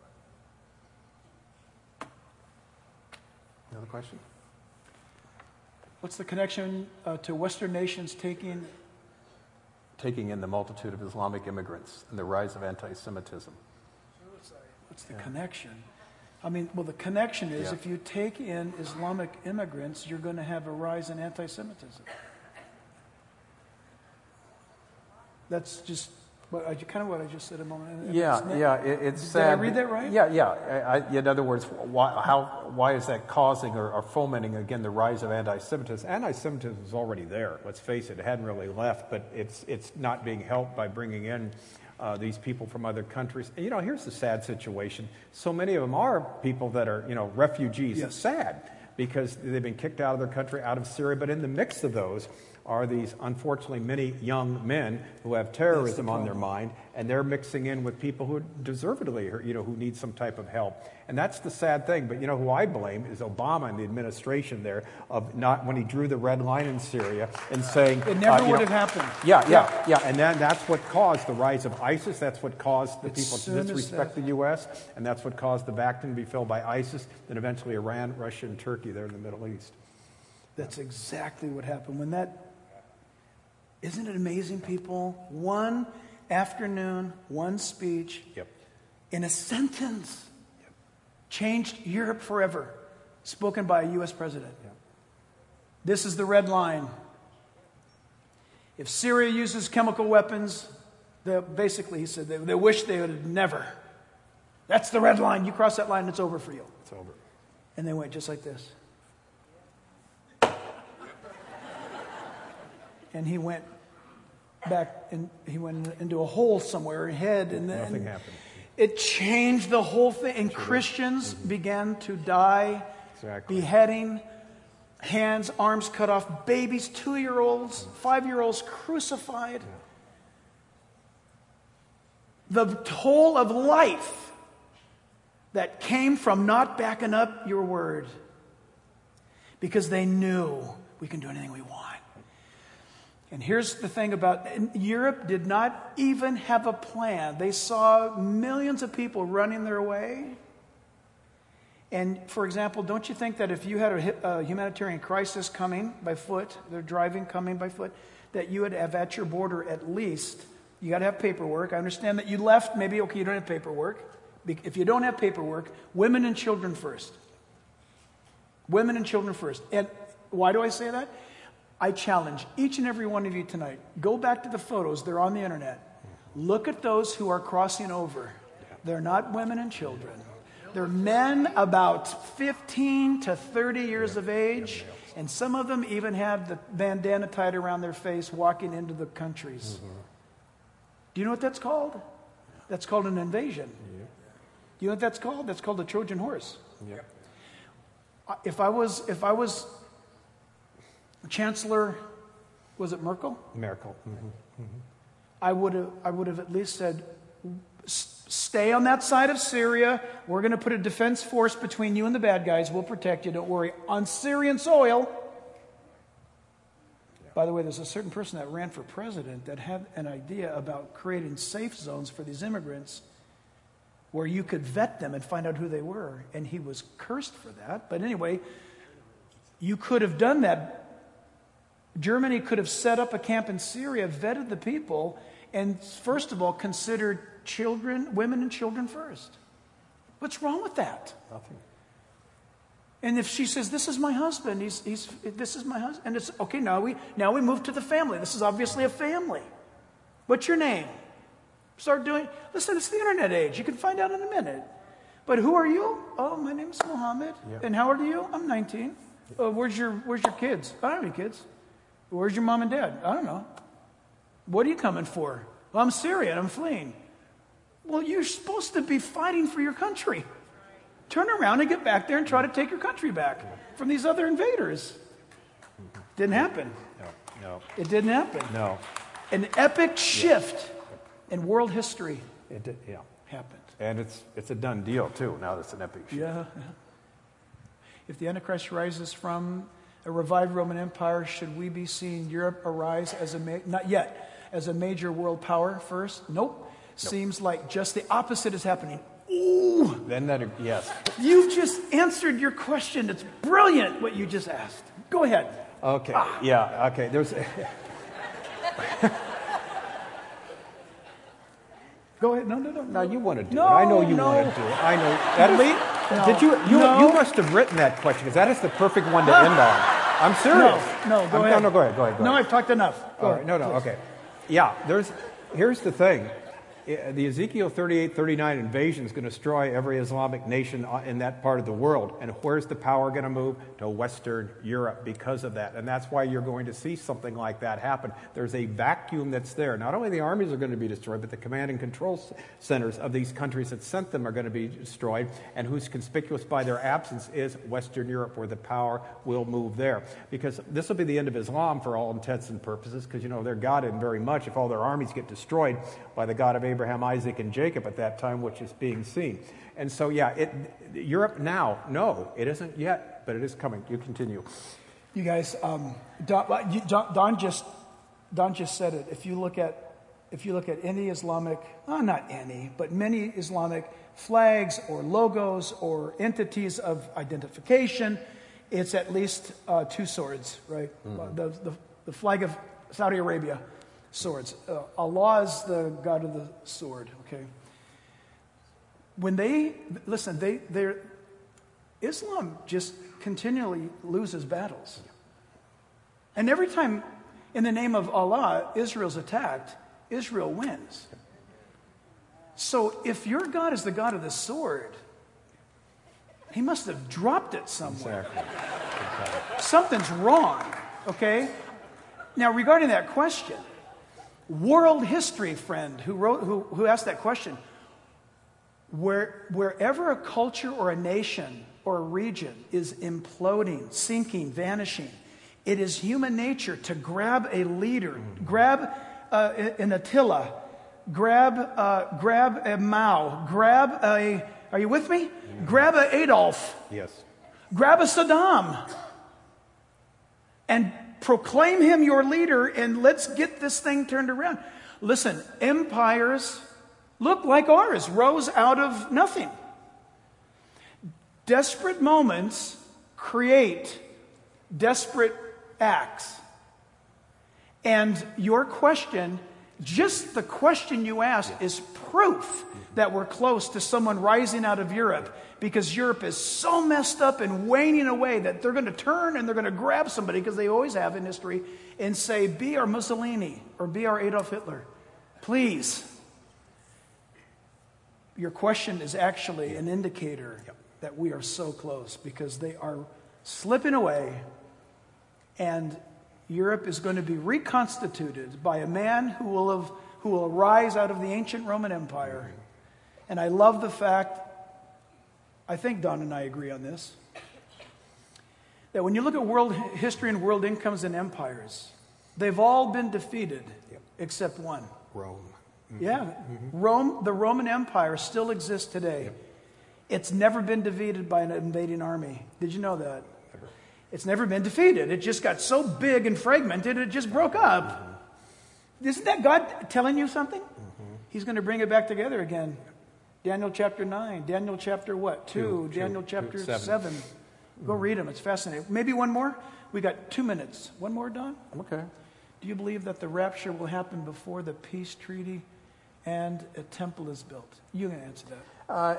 Another question? What's the connection uh, to Western nations taking... Taking in the multitude of Islamic immigrants and the rise of anti-Semitism. What's the Yeah. connection? I mean, well, the connection is Yeah. if you take in Islamic immigrants, you're going to have a rise in anti-Semitism. That's just what I, kind of what I just said a moment ago. Yeah, yeah, it, it's Did sad. I read that right? Yeah, yeah. I, I, in other words, why, how, why is that causing or, or fomenting, again, the rise of anti-Semitism? Anti-Semitism is already there. Let's face it, it hadn't really left, but it's, it's not being helped by bringing in uh, these people from other countries. And, you know, here's the sad situation. So many of them are people that are, you know, refugees. Yes. It's sad because they've been kicked out of their country, out of Syria, but in the mix of those are these, unfortunately, many young men who have terrorism on their mind, and they're mixing in with people who deservedly, you know, who need some type of help. And that's the sad thing. But, you know, who I blame is Obama and the administration there of not, when he drew the red line in Syria and saying... It never uh, would know, have happened. Yeah, yeah, yeah. And then that's what caused the rise of ISIS. That's what caused the As people to soon as disrespect that- the U S. And that's what caused the Vatican to be filled by ISIS, then eventually Iran, Russia, and Turkey there in the Middle East. That's exactly what happened. When that... Isn't it amazing, people? One afternoon, one speech, Yep. in a sentence, yep. changed Europe forever, spoken by a U S president. Yep. This is the red line. If Syria uses chemical weapons, they, basically, he said, they, they wish they would have never. That's the red line. You cross that line, it's over for you. It's over. And they went just like this. And he went back, and he went into a hole somewhere, head, and then Nothing happened. It changed the whole thing. And Christians mm-hmm. began to die, exactly. beheading, hands, arms cut off, babies, two-year-olds, mm-hmm. five-year-olds crucified. Yeah. The toll of life that came from not backing up your word, because they knew we can do anything we want. And here's the thing about Europe did not even have a plan. They saw millions of people running their way. And for example, don't you think that if you had a, a humanitarian crisis coming by foot, they're driving coming by foot, that you would have at your border at least, you got to have paperwork. I understand that you left, maybe, okay, you don't have paperwork. If you don't have paperwork, women and children first. Women and children first. And why do I say that? I challenge each and every one of you tonight, go back to the photos, they're on the internet. Look at those who are crossing over. They're not women and children. They're men about fifteen to thirty years of age, and some of them even have the bandana tied around their face walking into the countries. Do you know what that's called? That's called an invasion. Do you know what that's called? That's called a Trojan horse. If I was, if I was Chancellor, was it Merkel? Merkel. Mm-hmm. Mm-hmm. I would have, I would have at least said, stay on that side of Syria. We're going to put a defense force between you and the bad guys. We'll protect you. Don't worry. On Syrian soil. Yeah. By the way, there's a certain person that ran for president that had an idea about creating safe zones for these immigrants where you could vet them and find out who they were. And he was cursed for that. But anyway, you could have done that. Germany could have set up a camp in Syria, vetted the people, and first of all, considered children, women and children first. What's wrong with that? Nothing. And if she says, "This is my husband," he's, he's, this is my husband, and it's okay. Now we, now we move to the family. This is obviously a family. What's your name? Start doing. Listen, it's the internet age. You can find out in a minute. But who are you? Oh, my name is Mohammed. Yeah. And how old are you? I'm nineteen. Oh, where's your Where's your kids? I don't have any kids. Where's your mom and dad? I don't know. What are you coming for? Well, I'm Syrian. I'm fleeing. Well, you're supposed to be fighting for your country. Turn around and get back there and try to take your country back from these other invaders. Didn't happen. No, no. It didn't happen. No. An epic shift yeah. in world history it did, yeah. happened. And it's it's a done deal, too. Now that's an epic shift. Yeah. If the Antichrist rises from a revived Roman Empire, should we be seeing Europe arise as a, ma- not yet, as a major world power first? Nope. Nope. Seems like just the opposite is happening. Ooh. Then that, yes. You've just answered your question. It's brilliant what you just asked. Go ahead. Okay. Ah. Yeah, okay. There's... Go ahead. No, no, no. No, you want to do no, it. I know you no. want to do it. I know. That is, no, did you? You, no. you must have written that question because that is the perfect one to end on. I'm serious. No, no, go I'm, ahead. No, no, go ahead. Go ahead. Go no, ahead. I've talked enough. Go All ahead, right. No, no. please. Okay. Yeah. There's. Here's the thing. The Ezekiel thirty-eight thirty-nine invasion is going to destroy every Islamic nation in that part of the world. And where's the power going to move? To Western Europe because of that. And that's why you're going to see something like that happen. There's a vacuum that's there. Not only the armies are going to be destroyed, but the command and control centers of these countries that sent them are going to be destroyed. And who's conspicuous by their absence is Western Europe, where the power will move there. Because this will be the end of Islam for all intents and purposes, because, you know, their God isn't very much if all their armies get destroyed by the God of Abraham. Abraham, Isaac, and Jacob at that time, which is being seen. And so, yeah, it, Europe now, no, it isn't yet, but it is coming. You continue. You guys, um, Don, you, Don just Don just said it. If you look at if you look at any Islamic, oh, not any, but many Islamic flags or logos or entities of identification, it's at least uh, two swords, right? Mm-hmm. The, the the flag of Saudi Arabia. Swords. Uh, Allah is the God of the sword, okay? When they, listen, they, they're, Islam just continually loses battles. And every time in the name of Allah, Israel's attacked, Israel wins. So if your God is the God of the sword, he must have dropped it somewhere. Exactly. Exactly. Something's wrong, okay? Now, regarding that question, world history friend who wrote who, who asked that question, where wherever a culture or a nation or a region is imploding, sinking, vanishing, it is human nature to grab a leader, grab uh, an Attila, grab uh, grab a Mao, grab a, are you with me? Mm. Grab a Adolf. Yes. Grab a Saddam. And proclaim him your leader, and let's get this thing turned around. Listen, empires look like ours, rose out of nothing. Desperate moments create desperate acts. And your question, just the question you asked, is proof that we're close to someone rising out of Europe, because Europe is so messed up and waning away that they're going to turn and they're going to grab somebody, because they always have in history, and say, be our Mussolini or be our Adolf Hitler. Please. Your question is actually an indicator that we are so close, because they are slipping away, and Europe is going to be reconstituted by a man who will have, who will arise out of the ancient Roman Empire. And I love the fact, I think Don and I agree on this, that when you look at world history and world incomes and empires, they've all been defeated, yep. except one. Rome. Mm-hmm. Yeah. Mm-hmm. Rome, the Roman Empire still exists today. Yep. It's never been defeated by an invading army. Did you know that? Never. It's never been defeated. It just got so big and fragmented, it just broke up. Mm-hmm. Isn't that God telling you something? Mm-hmm. He's going to bring it back together again. Daniel chapter nine. Daniel chapter what? Two. two Daniel two, chapter two, seven. seven. Go mm-hmm. read them. It's fascinating. Maybe one more? We got two minutes. One more, Don? Okay. Do you believe that the rapture will happen before the peace treaty and a temple is built? You can answer that. Uh,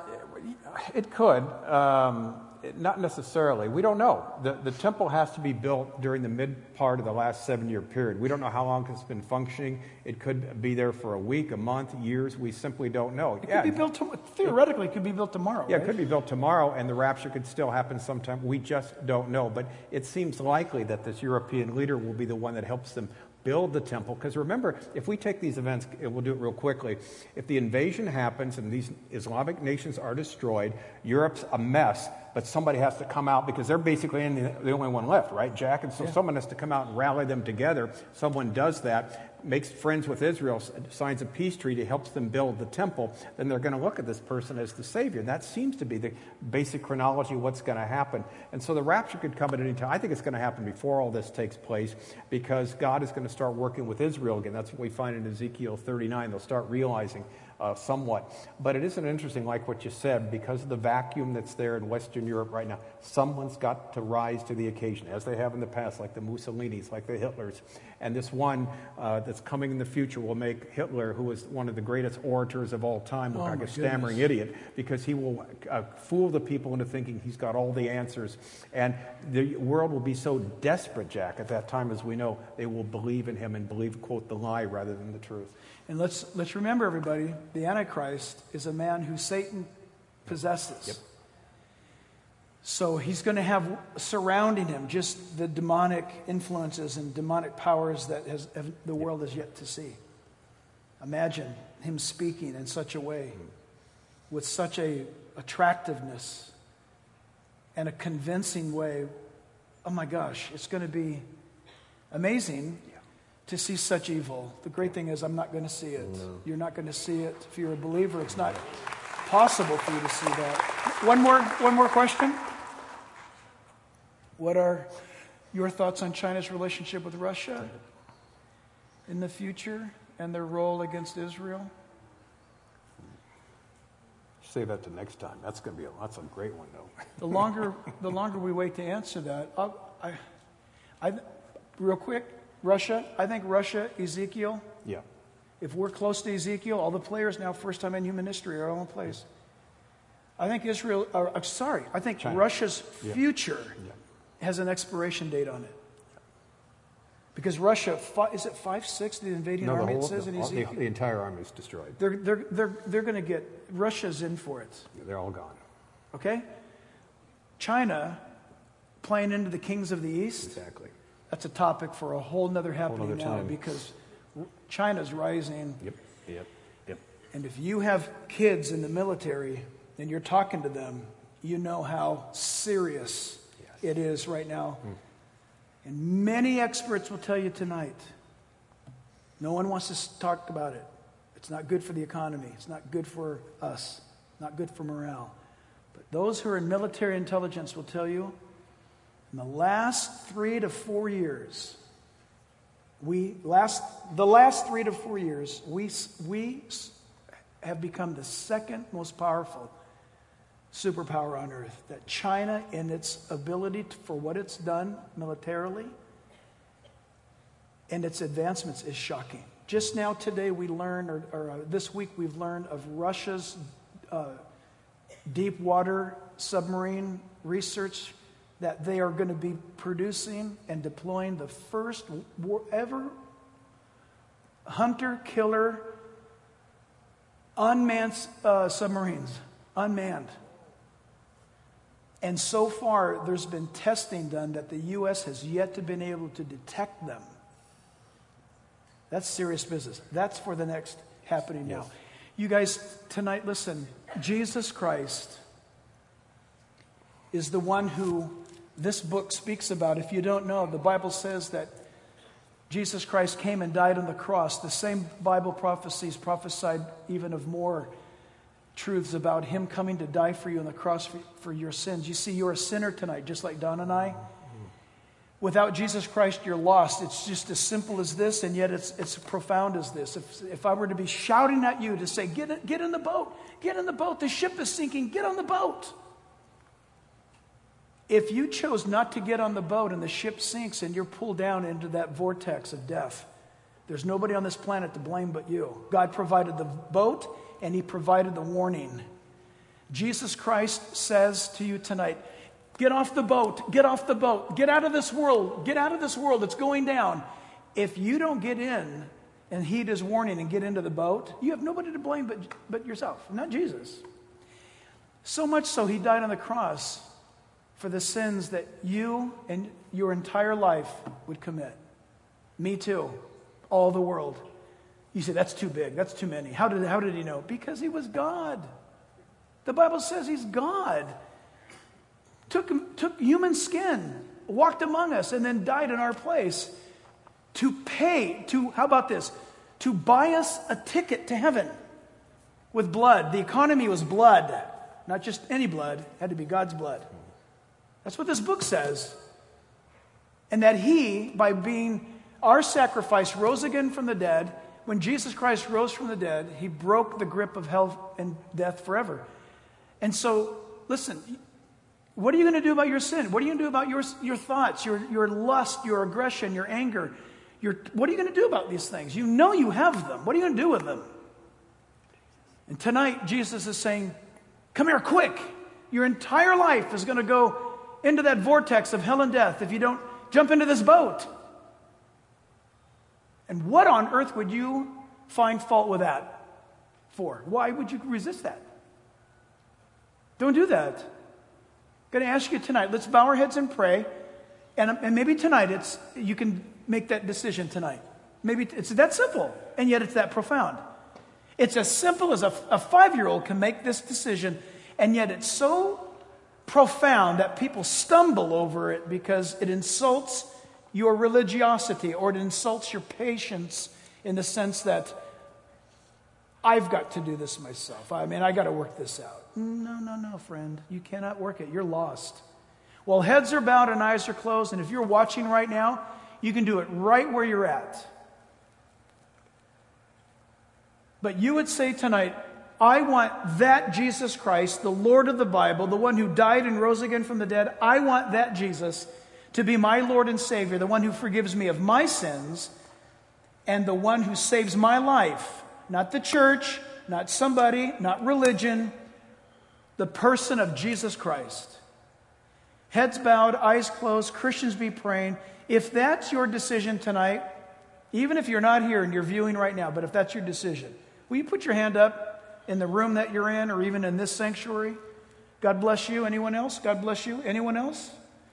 it could. Um, it, not necessarily. We don't know. The, the temple has to be built during the mid part of the last seven-year period. We don't know how long it's been functioning. It could be there for a week, a month, years. We simply don't know. It yeah, could be built, to, theoretically, it could be built tomorrow, Yeah, right? It could be built tomorrow, and the rapture could still happen sometime. We just don't know. But it seems likely that this European leader will be the one that helps them build the temple. Because remember, if we take these events, and we'll do it real quickly, if the invasion happens and these Islamic nations are destroyed, Europe's a mess, but somebody has to come out because they're basically the only one left, right, Jack? And so yeah. someone has to come out and rally them together. Someone does that, makes friends with Israel, signs a peace treaty, helps them build the temple, then they're going to look at this person as the Savior. And that seems to be the basic chronology of what's going to happen. And so the rapture could come at any time. I think it's going to happen before all this takes place because God is going to start working with Israel again. That's what we find in Ezekiel thirty-nine. They'll start realizing Uh, somewhat. But it isn't interesting, like what you said, because of the vacuum that's there in Western Europe right now, someone's got to rise to the occasion, as they have in the past, like the Mussolinis, like the Hitlers. And this one uh, that's coming in the future will make Hitler, who was one of the greatest orators of all time, look oh like a stammering idiot, because he will uh, fool the people into thinking he's got all the answers. And the world will be so desperate, Jack, at that time, as we know, they will believe in him and believe, quote, the lie rather than the truth. And let's let's remember, everybody, the Antichrist is a man who Satan possesses. Yep. So he's going to have surrounding him just the demonic influences and demonic powers that has, have, the world has yet to see. Imagine him speaking in such a way, with such a attractiveness and a convincing way. Oh my gosh, it's going to be amazing to see such evil. The great thing is I'm not going to see it. No. You're not going to see it. If you're a believer, it's not possible for you to see that. One more, one more question. What are your thoughts on China's relationship with Russia in the future and their role against Israel? Save that to next time. That's going to be a, that's a great one, though. The longer the longer we wait to answer that, I'll, I, I, real quick. Russia, I think Russia, Ezekiel. Yeah. If we're close to Ezekiel, all the players now, first time in human history, are all in place. I think Israel, or, uh, sorry, I think China. Russia's future yeah. Yeah. has an expiration date on it. Because Russia, is it five, six, the invading no, the army, whole, it says the, in Ezekiel? The, the entire army is destroyed. They're, they're, they're, they're going to get, Russia's in for it. Yeah, they're all gone. Okay? China, playing into the kings of the East. Exactly. That's a topic for a whole nother happening whole now because China's rising. Yep, yep, yep. And if you have kids in the military and you're talking to them, you know how serious yes. it is right now. Mm. And many experts will tell you tonight, no one wants to talk about it. It's not good for the economy. It's not good for us. Not good for morale. But those who are in military intelligence will tell you, in the last three to four years, we last the last three to four years, we we have become the second most powerful superpower on earth. That China, in its ability to, for what it's done militarily and its advancements, is shocking. Just now, today, we learned, or, or uh, this week, we've learned of Russia's uh, deep water submarine research. That they are going to be producing and deploying the first ever hunter-killer unmanned uh, submarines. Unmanned. And so far, there's been testing done that the U S has yet to been able to detect them. That's serious business. That's for the next happening now. You guys, tonight, listen. Jesus Christ is the one who this book speaks about. If you don't know, the Bible says that Jesus Christ came and died on the cross. The same Bible prophecies prophesied even of more truths about him coming to die for you on the cross for, for your sins. You see, you're a sinner tonight, just like Don and I. Without Jesus Christ, you're lost. It's just as simple as this, and yet it's it's profound as this. If, if I were to be shouting at you to say, get in, get in the boat, get in the boat, the ship is sinking, get on the boat. If you chose not to get on the boat and the ship sinks and you're pulled down into that vortex of death, there's nobody on this planet to blame but you. God provided the boat and he provided the warning. Jesus Christ says to you tonight, get off the boat, get off the boat, get out of this world, get out of this world, it's going down. If you don't get in and heed his warning and get into the boat, you have nobody to blame but, but yourself, not Jesus. So much so, he died on the cross for the sins that you and your entire life would commit. Me too. All the world. You say, that's too big. That's too many. How did, how did he know? Because he was God. The Bible says he's God. Took, took human skin, walked among us, and then died in our place to pay, to, how about this? To buy us a ticket to heaven with blood. The economy was blood. Not just any blood. It had to be God's blood. That's what this book says. And that he, by being our sacrifice, rose again from the dead. When Jesus Christ rose from the dead, he broke the grip of hell and death forever. And so, listen, what are you going to do about your sin? What are you going to do about your, your thoughts, your, your lust, your aggression, your anger? Your, what are you going to do about these things? You know you have them. What are you going to do with them? And tonight, Jesus is saying, come here quick. Your entire life is going to go into that vortex of hell and death if you don't jump into this boat. And what on earth would you find fault with that for? Why would you resist that? Don't do that. I'm going to ask you tonight, let's bow our heads and pray. And, and maybe tonight it's you can make that decision tonight. Maybe it's that simple, and yet it's that profound. It's as simple as a, a five-year-old can make this decision, and yet it's so profound that people stumble over it because it insults your religiosity or it insults your patience in the sense that I've got to do this myself. I mean, I got to work this out. No, no, no, friend. You cannot work it. You're lost. Well, heads are bowed and eyes are closed, and if you're watching right now, you can do it right where you're at. But you would say tonight, I want that Jesus Christ, the Lord of the Bible, the one who died and rose again from the dead, I want that Jesus to be my Lord and Savior, the one who forgives me of my sins, and the one who saves my life. Not the church, not somebody, not religion, the person of Jesus Christ. Heads bowed, eyes closed, Christians be praying. If that's your decision tonight, even if you're not here and you're viewing right now, but if that's your decision, will you put your hand up in the room that you're in or even in this sanctuary? God bless you. Anyone else? God bless you. Anyone else?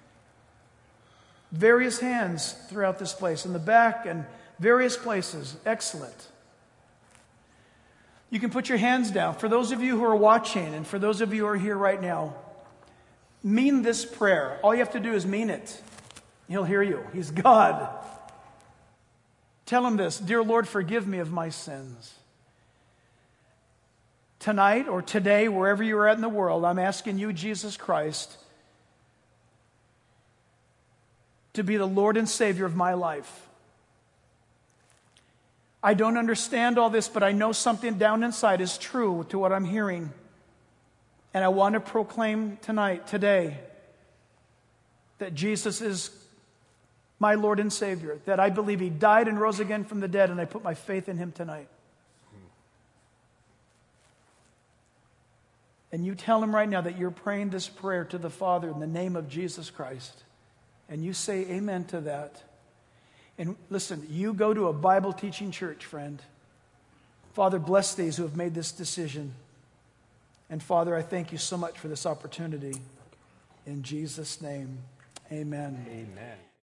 Various hands throughout this place, in the back and various places. Excellent. You can put your hands down. For those of you who are watching and for those of you who are here right now, mean this prayer. All you have to do is mean it. He'll hear you. He's God. Tell him this: Dear Lord, forgive me of my sins. Tonight or today, wherever you're at in the world, I'm asking you, Jesus Christ, to be the Lord and Savior of my life. I don't understand all this, but I know something down inside is true to what I'm hearing. And I want to proclaim tonight, today, that Jesus is my Lord and Savior, that I believe he died and rose again from the dead, and I put my faith in him tonight. And you tell him right now that you're praying this prayer to the Father in the name of Jesus Christ. And you say amen to that. And listen, you go to a Bible teaching church, friend. Father, bless these who have made this decision. And Father, I thank you so much for this opportunity. In Jesus' name, amen. Amen.